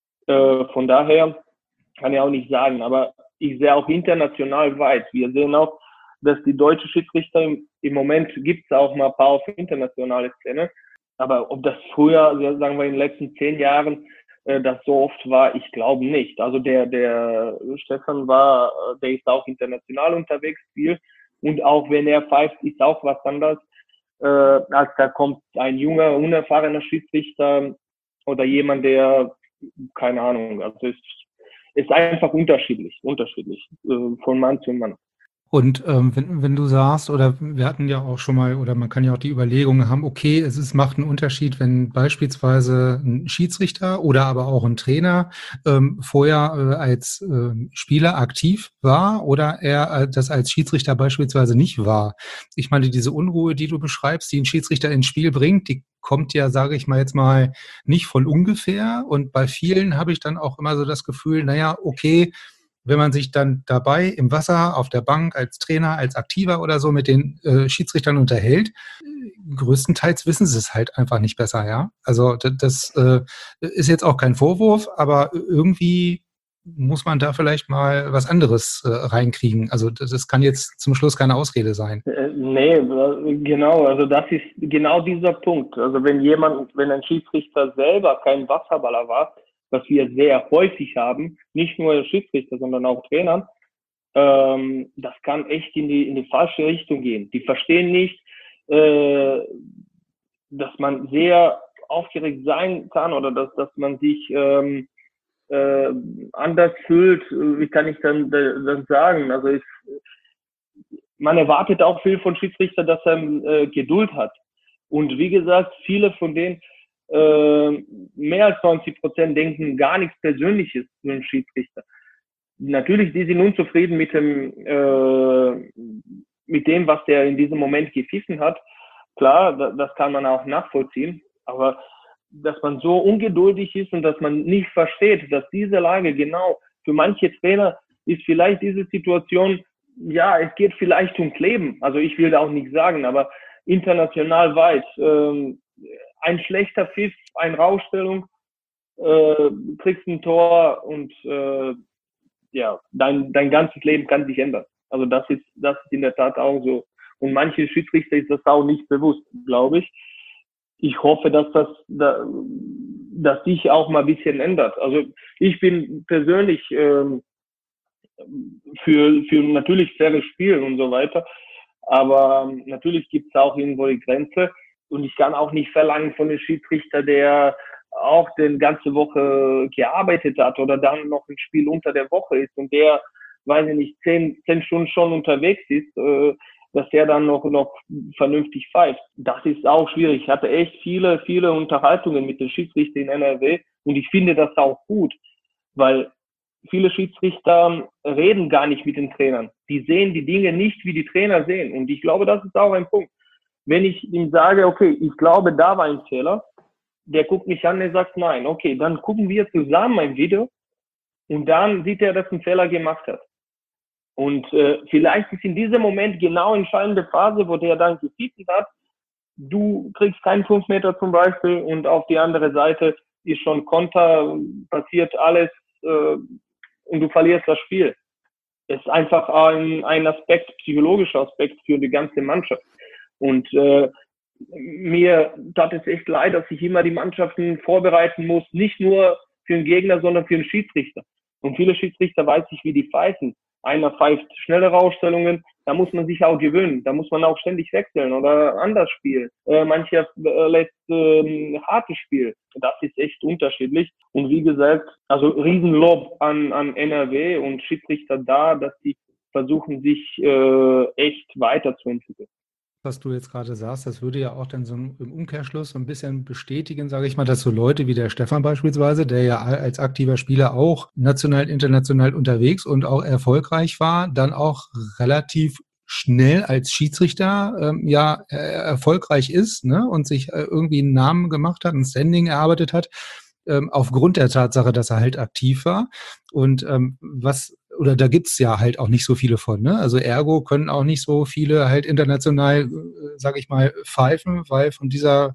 Äh, von daher kann ich auch nicht sagen. Aber ich sehe auch international weit. Wir sehen auch, dass die deutsche Schiedsrichter im, im Moment gibt es auch mal ein paar auf internationale Szene. Aber ob das früher, sagen wir in den letzten zehn Jahren, äh, das so oft war, ich glaube nicht. Also der, der Stefan war, der ist auch international unterwegs viel. Und auch wenn er pfeift, ist auch was anderes, äh, als da kommt ein junger, unerfahrener Schiedsrichter oder jemand, der, keine Ahnung, also es ist einfach unterschiedlich, unterschiedlich, äh, von Mann zu Mann. Und ähm, wenn, wenn du sagst, oder wir hatten ja auch schon mal, oder man kann ja auch die Überlegung haben, okay, es ist, macht einen Unterschied, wenn beispielsweise ein Schiedsrichter oder aber auch ein Trainer ähm, vorher äh, als äh, Spieler aktiv war oder er äh, das als Schiedsrichter beispielsweise nicht war. Ich meine, diese Unruhe, die du beschreibst, die ein Schiedsrichter ins Spiel bringt, die kommt ja, sage ich mal jetzt mal, nicht von ungefähr. Und bei vielen habe ich dann auch immer so das Gefühl, naja, okay, wenn man sich dann dabei im Wasser, auf der Bank, als Trainer, als Aktiver oder so mit den äh, Schiedsrichtern unterhält, größtenteils wissen sie es halt einfach nicht besser, ja. Also das, das äh, ist jetzt auch kein Vorwurf, aber irgendwie muss man da vielleicht mal was anderes äh, reinkriegen. Also das, das kann jetzt zum Schluss keine Ausrede sein. Äh, nee, genau, also das ist genau dieser Punkt. Also wenn jemand, wenn ein Schiedsrichter selber kein Wasserballer war, was wir sehr häufig haben, nicht nur Schiedsrichter, sondern auch Trainer, ähm, das kann echt in die, in die falsche Richtung gehen. Die verstehen nicht, äh, dass man sehr aufgeregt sein kann oder dass, dass man sich ähm, äh, anders fühlt. Wie kann ich dann, dann sagen? Also ich, man erwartet auch viel von Schiedsrichter, dass er äh, Geduld hat. Und wie gesagt, viele von denen, äh, mehr als neunzig Prozent denken gar nichts Persönliches zu einem Schiedsrichter. Natürlich, die sind unzufrieden mit dem, äh, mit dem, was der in diesem Moment gepfiffen hat. Klar, das kann man auch nachvollziehen, aber dass man so ungeduldig ist und dass man nicht versteht, dass diese Lage genau für manche Trainer ist vielleicht diese Situation, ja, es geht vielleicht ums Leben. Also ich will auch nicht sagen, aber international weit, ähm, ein schlechter Pfiff, eine Rausstellung, äh, kriegst ein Tor und äh, ja, dein, dein ganzes Leben kann sich ändern. Also das ist, das ist in der Tat auch so. Und manche Schiedsrichter ist das auch nicht bewusst, glaube ich. Ich hoffe, dass das, dass sich auch mal ein bisschen ändert. Also ich bin persönlich ähm, für, für natürlich faires Spiel und so weiter. Aber natürlich gibt es auch irgendwo die Grenze. Und ich kann auch nicht verlangen von dem Schiedsrichter, der auch die ganze Woche gearbeitet hat oder dann noch ein Spiel unter der Woche ist und der, weiß ich nicht, zehn, zehn Stunden schon unterwegs ist, äh, dass der dann noch, noch vernünftig pfeift. Das ist auch schwierig. Ich hatte echt viele, viele Unterhaltungen mit den Schiedsrichtern in N R W und ich finde das auch gut, weil viele Schiedsrichter reden gar nicht mit den Trainern. Die sehen die Dinge nicht, wie die Trainer sehen. Und ich glaube, das ist auch ein Punkt. Wenn ich ihm sage, okay, ich glaube, da war ein Fehler, der guckt mich an und sagt, nein, okay, dann gucken wir zusammen ein Video und dann sieht er, dass er einen Fehler gemacht hat. Und äh, vielleicht ist in diesem Moment genau entscheidende Phase, wo der dann gepfiffen hat, du kriegst keinen fünf Meter zum Beispiel und auf die andere Seite ist schon Konter, passiert alles äh, und du verlierst das Spiel. Es ist einfach ein, ein Aspekt, psychologischer Aspekt für die ganze Mannschaft. Und äh, mir tat es echt leid, dass ich immer die Mannschaften vorbereiten muss, nicht nur für den Gegner, sondern für den Schiedsrichter. Und viele Schiedsrichter weiß ich, wie die pfeifen. Einer pfeift schnelle Rausstellungen, da muss man sich auch gewöhnen, da muss man auch ständig wechseln oder anders spielen. Äh, mancher äh, lässt äh, hartes Spiel. Das ist echt unterschiedlich. Und wie gesagt, also Riesenlob an, an N R W und Schiedsrichter da, dass die versuchen, sich äh, echt weiterzuentwickeln. Was du jetzt gerade sagst, das würde ja auch dann so im Umkehrschluss so ein bisschen bestätigen, sage ich mal, dass so Leute wie der Stefan beispielsweise, der ja als aktiver Spieler auch national, international unterwegs und auch erfolgreich war, dann auch relativ schnell als Schiedsrichter ähm, ja äh, erfolgreich ist, ne, und sich äh, irgendwie einen Namen gemacht hat, ein Standing erarbeitet hat, ähm, aufgrund der Tatsache, dass er halt aktiv war. Und ähm, was oder da gibt's ja halt auch nicht so viele von, ne? Also ergo können auch nicht so viele halt international, äh, sage ich mal, pfeifen, weil von dieser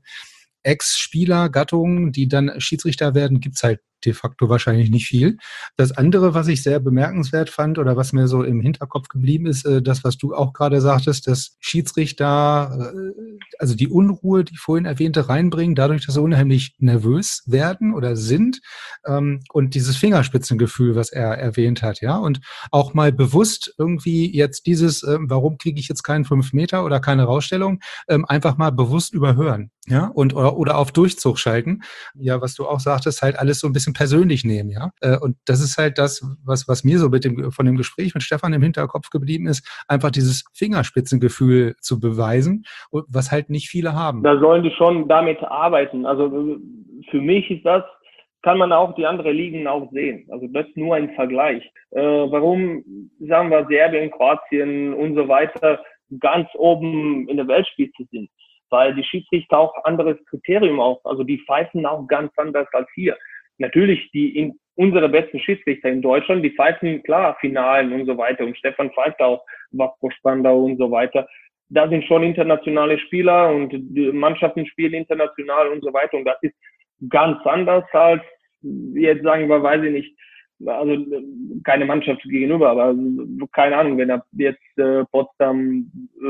Ex-Spieler-Gattung, die dann Schiedsrichter werden, gibt's halt de facto wahrscheinlich nicht viel. Das andere, was ich sehr bemerkenswert fand oder was mir so im Hinterkopf geblieben ist, äh, das, was du auch gerade sagtest, dass Schiedsrichter, äh, also die Unruhe, die vorhin erwähnte, reinbringen, dadurch, dass sie unheimlich nervös werden oder sind, ähm, und dieses Fingerspitzengefühl, was er erwähnt hat, ja, und auch mal bewusst irgendwie jetzt dieses, äh, warum kriege ich jetzt keinen fünf Meter oder keine Rausstellung, ähm, einfach mal bewusst überhören, ja, und oder, oder auf Durchzug schalten. Ja, was du auch sagtest, halt alles so ein bisschen persönlich nehmen, ja. Äh, und das ist halt das, was, was mir so mit dem, von dem Gespräch mit Stefan im Hinterkopf geblieben ist, einfach dieses Fingerspitzengefühl zu beweisen, was halt nicht viele haben. Da sollen die schon damit arbeiten. Also für mich ist das, kann man auch die anderen Ligen auch sehen. Also das ist nur ein Vergleich. Äh, warum, sagen wir, Serbien, Kroatien und so weiter ganz oben in der Weltspitze sind? Weil die Schiedsrichter auch anderes Kriterium auch, also die pfeifen auch ganz anders als hier. Natürlich, die in, unsere besten Schiedsrichter in Deutschland, die pfeifen klar Finalen und so weiter. Und Stefan pfeift auch Vasco Spandau und so weiter. Da sind schon internationale Spieler und die Mannschaften spielen international und so weiter. Und das ist ganz anders als, jetzt sagen wir, weiß ich nicht, also keine Mannschaft gegenüber, aber keine Ahnung, wenn er jetzt äh, Potsdam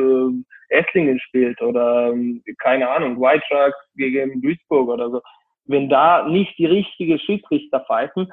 äh, Esslingen spielt oder keine Ahnung, White Sharks gegen Duisburg oder so. Wenn da nicht die richtige Schiedsrichter pfeifen,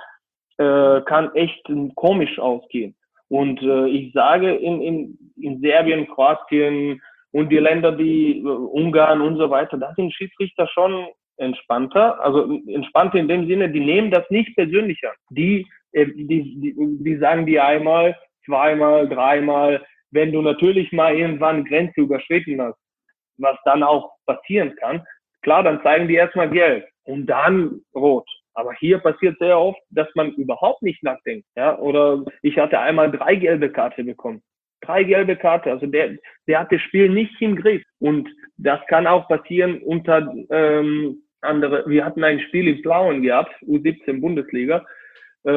äh, kann echt komisch ausgehen. Und äh, ich sage, in, in, in Serbien, Kroatien und die Länder wie äh, Ungarn und so weiter, da sind Schiedsrichter schon entspannter. Also entspannter in dem Sinne, die nehmen das nicht persönlich an. Die, äh, die, die, die sagen dir einmal, zweimal, dreimal, wenn du natürlich mal irgendwann Grenze überschritten hast, was dann auch passieren kann, klar, dann zeigen die erstmal gelb und dann rot. Aber hier passiert sehr oft, dass man überhaupt nicht nachdenkt. Ja? Oder ich hatte einmal drei gelbe Karte bekommen. Drei gelbe Karte. Also der, der hat das Spiel nicht im Griff. Und das kann auch passieren unter ähm, andere. Wir hatten ein Spiel in Plauen gehabt, U siebzehn Bundesliga. Äh,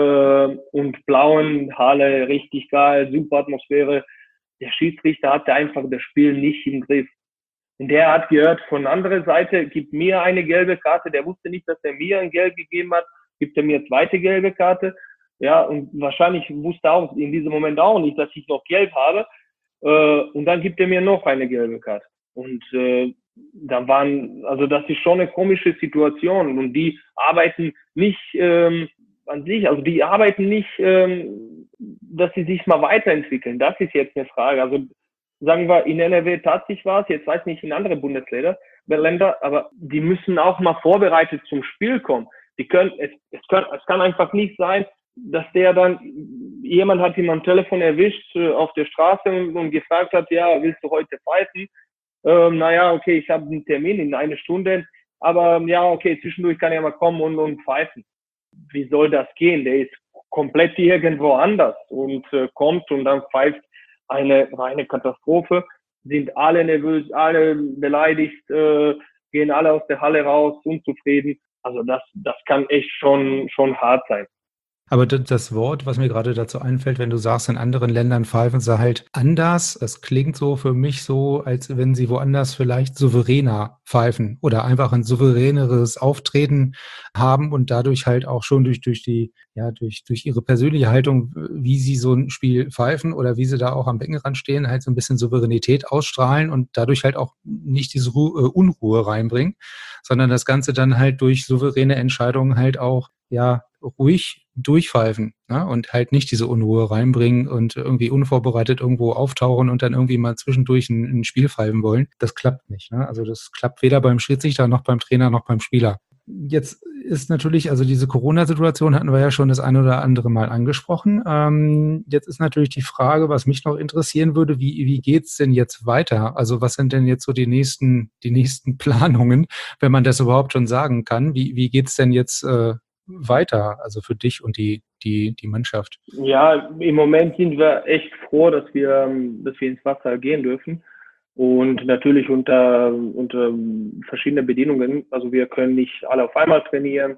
und Plauen, Halle, richtig geil, super Atmosphäre. Der Schiedsrichter hatte einfach das Spiel nicht im Griff. Und der hat gehört, von anderer Seite, gibt mir eine gelbe Karte. Der wusste nicht, dass er mir ein Gelb gegeben hat. Gibt er mir zweite gelbe Karte. Ja, und wahrscheinlich wusste er auch in diesem Moment auch nicht, dass ich noch gelb habe. Äh, und dann gibt er mir noch eine gelbe Karte. Und äh, da waren, also das ist schon eine komische Situation. Und die arbeiten nicht ähm, an sich, also die arbeiten nicht, ähm, dass sie sich mal weiterentwickeln. Das ist jetzt eine Frage. Also sagen wir, in N R W tat sich was, jetzt weiß nicht in andere Bundesländer, Länder, aber die müssen auch mal vorbereitet zum Spiel kommen. Die können, es, es, können, es kann einfach nicht sein, dass der dann, jemand hat ihn am Telefon erwischt äh, auf der Straße und, und gefragt hat, ja, willst du heute pfeifen? Ähm, naja, okay, ich habe einen Termin in eine Stunde, aber ja, okay, zwischendurch kann er mal kommen und, und pfeifen. Wie soll das gehen? Der ist komplett irgendwo anders und äh, kommt und dann pfeift eine reine Katastrophe, sind alle nervös, alle beleidigt, äh, gehen alle aus der Halle raus, unzufrieden. Also das, das kann echt schon, schon hart sein. Aber das Wort, was mir gerade dazu einfällt, wenn du sagst, in anderen Ländern pfeifen sie halt anders, das klingt so für mich so, als wenn sie woanders vielleicht souveräner pfeifen oder einfach ein souveräneres Auftreten haben und dadurch halt auch schon durch, durch die, ja, durch, durch ihre persönliche Haltung, wie sie so ein Spiel pfeifen oder wie sie da auch am Beckenrand stehen, halt so ein bisschen Souveränität ausstrahlen und dadurch halt auch nicht diese Ru- äh, Unruhe reinbringen, sondern das Ganze dann halt durch souveräne Entscheidungen halt auch, ja, ruhig durchpfeifen, ne? Und halt nicht diese Unruhe reinbringen und irgendwie unvorbereitet irgendwo auftauchen und dann irgendwie mal zwischendurch ein, ein Spiel pfeifen wollen. Das klappt nicht. Ne? Also das klappt weder beim Schiedsrichter noch beim Trainer noch beim Spieler. Jetzt ist natürlich, also diese Corona-Situation hatten wir ja schon das ein oder andere Mal angesprochen. Ähm, jetzt ist natürlich die Frage, was mich noch interessieren würde, wie, wie geht's denn jetzt weiter? Also was sind denn jetzt so die nächsten, die nächsten Planungen, wenn man das überhaupt schon sagen kann? Wie, wie geht's denn jetzt äh, weiter, also für dich und die, die, die Mannschaft? Ja, im Moment sind wir echt froh, dass wir, dass wir ins Wasser gehen dürfen. Und natürlich unter, unter verschiedenen Bedingungen. Also wir können nicht alle auf einmal trainieren.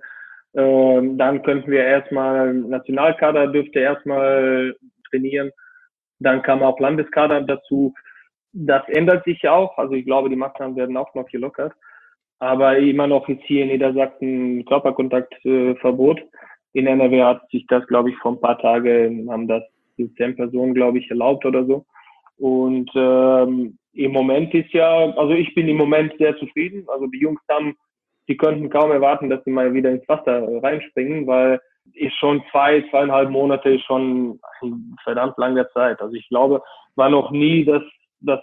Ähm, dann könnten wir erstmal, Nationalkader dürfte erstmal trainieren. Dann kam auch Landeskader dazu. Das ändert sich auch. Also ich glaube, die Maßnahmen werden auch noch gelockert. Aber immer noch ist hier in Niedersachsen Körperkontaktverbot. Äh, in N R W hat sich das, glaube ich, vor ein paar Tagen, haben das zehn Personen, glaube ich, erlaubt oder so. Und ähm, im Moment ist ja, also ich bin im Moment sehr zufrieden. Also die Jungs haben, die könnten kaum erwarten, dass sie mal wieder ins Wasser reinspringen, weil ist schon zwei, zweieinhalb Monate schon ein verdammt lange Zeit. Also ich glaube, war noch nie, dass, dass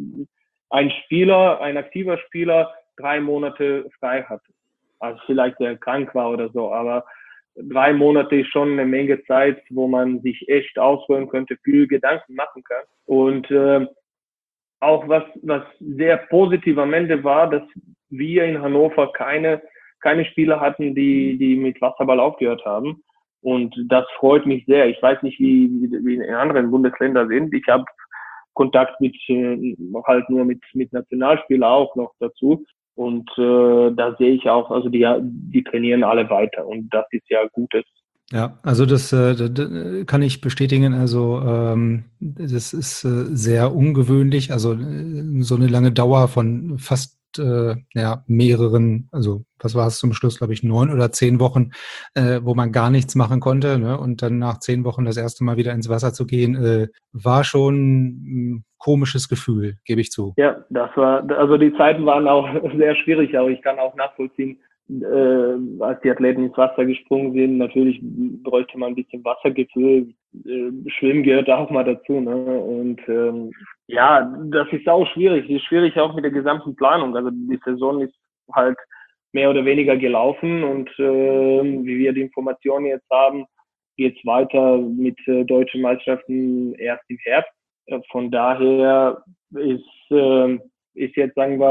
ein Spieler, ein aktiver Spieler drei Monate frei hatte. Also vielleicht der krank war oder so, aber drei Monate ist schon eine Menge Zeit, wo man sich echt ausholen könnte, viel Gedanken machen kann. Und äh, auch was, was sehr positiv am Ende war, dass wir in Hannover keine, keine Spieler hatten, die, die mit Wasserball aufgehört haben. Und das freut mich sehr. Ich weiß nicht, wie, wie in anderen Bundesländern sind. Ich habe Kontakt mit äh, halt nur mit, mit Nationalspielern auch noch dazu. Und äh, da sehe ich auch, also die, die trainieren alle weiter und das ist ja Gutes. Ja, also das, äh, das kann ich bestätigen. Also ähm, das ist äh, sehr ungewöhnlich. Also äh, so eine lange Dauer von fast äh, ja, mehreren, also was war es zum Schluss, glaube ich, neun oder zehn Wochen, äh, wo man gar nichts machen konnte. Ne? Und dann nach zehn Wochen das erste Mal wieder ins Wasser zu gehen, äh, war schon ein komisches Gefühl, gebe ich zu. Ja, das war, also die Zeiten waren auch sehr schwierig, aber ich kann auch nachvollziehen, äh, als die Athleten ins Wasser gesprungen sind, natürlich bräuchte man ein bisschen Wassergefühl, äh, Schwimmen gehört auch mal dazu, ne? Und ähm, ja, das ist auch schwierig. Es ist schwierig auch mit der gesamten Planung. Also die Saison ist halt mehr oder weniger gelaufen und äh, wie wir die Informationen jetzt haben, geht es weiter mit äh, deutschen Meisterschaften erst im Herbst. Von daher ist, äh, ist jetzt, sagen wir,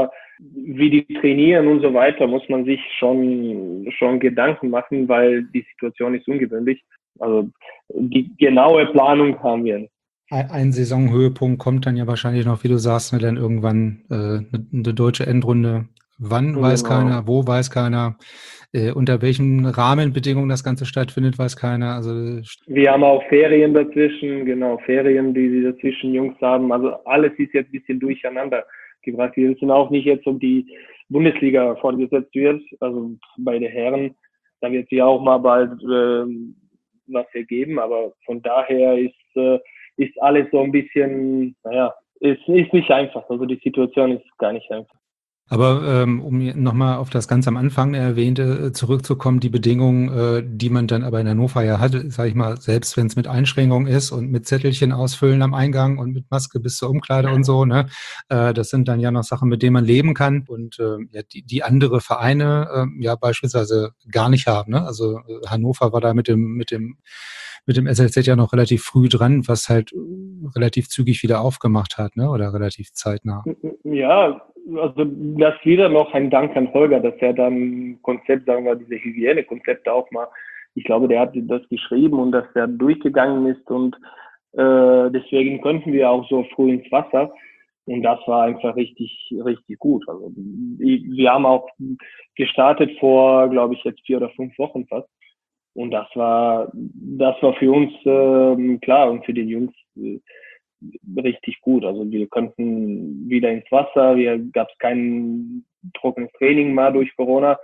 wie die trainieren und so weiter, muss man sich schon, schon Gedanken machen, weil die Situation ist ungewöhnlich. Also die genaue Planung haben wir nicht. Ein, ein Saisonhöhepunkt kommt dann ja wahrscheinlich noch, wie du sagst, ne, dann irgendwann äh, eine, eine deutsche Endrunde. Wann, weiß Genau. keiner, wo, weiß keiner, äh, unter welchen Rahmenbedingungen das Ganze stattfindet, weiß keiner. Also wir haben auch Ferien dazwischen, genau, Ferien, die sie dazwischen Jungs haben. Also alles ist jetzt ein bisschen durcheinander gebracht. Wir wissen auch nicht jetzt, ob die Bundesliga fortgesetzt wird, also bei den Herren. Da wird sie auch mal bald äh, was ergeben, aber von daher ist, äh, ist alles so ein bisschen, naja, ist, ist nicht einfach. Also die Situation ist gar nicht einfach. Aber ähm, um nochmal auf das ganz am Anfang erwähnte zurückzukommen, die Bedingungen, äh, die man dann aber in Hannover ja hatte, sage ich mal, selbst wenn es mit Einschränkungen ist und mit Zettelchen ausfüllen am Eingang und mit Maske bis zur Umkleide und so, ne, äh, das sind dann ja noch Sachen, mit denen man leben kann und äh, ja, die, die andere Vereine äh, ja beispielsweise gar nicht haben. Ne? Also äh, Hannover war da mit dem mit dem mit dem S L Z ja noch relativ früh dran, was halt relativ zügig wieder aufgemacht hat, ne, oder relativ zeitnah. Ja. Also das wieder noch ein Dank an Holger, dass er dann Konzept, sagen wir, diese Hygienekonzepte auch mal, ich glaube, der hat das geschrieben und dass er durchgegangen ist und äh, deswegen konnten wir auch so früh ins Wasser und das war einfach richtig, richtig gut. Also wir haben auch gestartet vor, glaube ich, jetzt vier oder fünf Wochen fast und das war, das war für uns äh, klar und für die Jungs äh, richtig gut. Also wir konnten wieder ins Wasser, wir gab es kein trockenes Training mal durch Corona.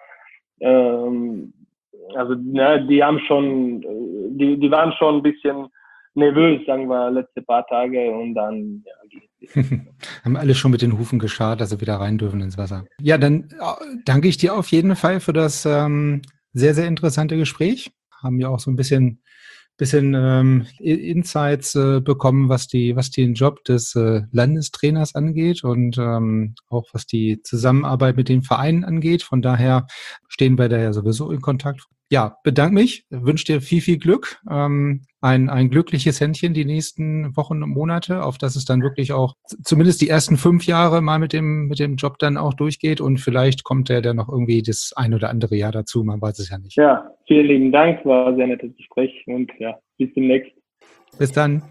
Ähm, also na, die haben schon, die, die waren schon ein bisschen nervös, sagen wir, letzte paar Tage und dann ja, haben alle schon mit den Hufen geschart, dass sie wieder rein dürfen ins Wasser. Ja, dann danke ich dir auf jeden Fall für das ähm, sehr, sehr interessante Gespräch. Haben ja auch so ein bisschen bisschen ähm, Insights äh, bekommen, was die, was den Job des äh, Landestrainers angeht und ähm, auch was die Zusammenarbeit mit den Vereinen angeht. Von daher stehen wir da ja sowieso in Kontakt. Ja, bedanke mich, wünsche dir viel, viel Glück, ähm, ein, ein glückliches Händchen die nächsten Wochen und Monate, auf dass es dann wirklich auch zumindest die ersten fünf Jahre mal mit dem, mit dem Job dann auch durchgeht und vielleicht kommt ja dann noch irgendwie das ein oder andere Jahr dazu, man weiß es ja nicht. Ja, vielen lieben Dank, war ein sehr nettes Gespräch und ja, bis demnächst. Bis dann.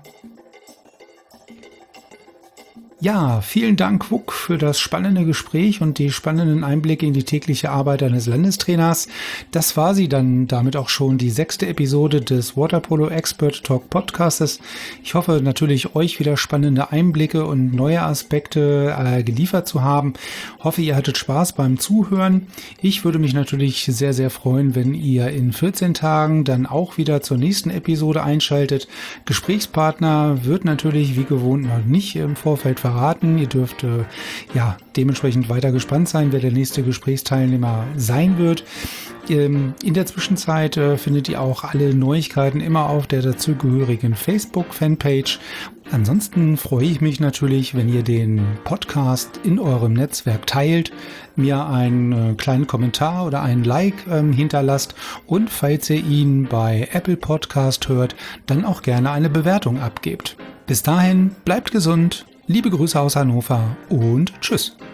Ja, vielen Dank, Vuk, für das spannende Gespräch und die spannenden Einblicke in die tägliche Arbeit eines Landestrainers. Das war sie dann damit auch schon, die sechste Episode des Waterpolo Expert Talk Podcastes. Ich hoffe natürlich, euch wieder spannende Einblicke und neue Aspekte äh, geliefert zu haben. Hoffe, ihr hattet Spaß beim Zuhören. Ich würde mich natürlich sehr, sehr freuen, wenn ihr in vierzehn Tagen dann auch wieder zur nächsten Episode einschaltet. Gesprächspartner wird natürlich wie gewohnt noch nicht im Vorfeld verraten. Ihr dürft äh, ja dementsprechend weiter gespannt sein, wer der nächste Gesprächsteilnehmer sein wird. Ähm, in der Zwischenzeit äh, findet ihr auch alle Neuigkeiten immer auf der dazugehörigen Facebook-Fanpage. Ansonsten freue ich mich natürlich, wenn ihr den Podcast in eurem Netzwerk teilt, mir einen äh, kleinen Kommentar oder einen Like ähm, hinterlasst und falls ihr ihn bei Apple Podcast hört, dann auch gerne eine Bewertung abgebt. Bis dahin, bleibt gesund. Liebe Grüße aus Hannover und tschüss.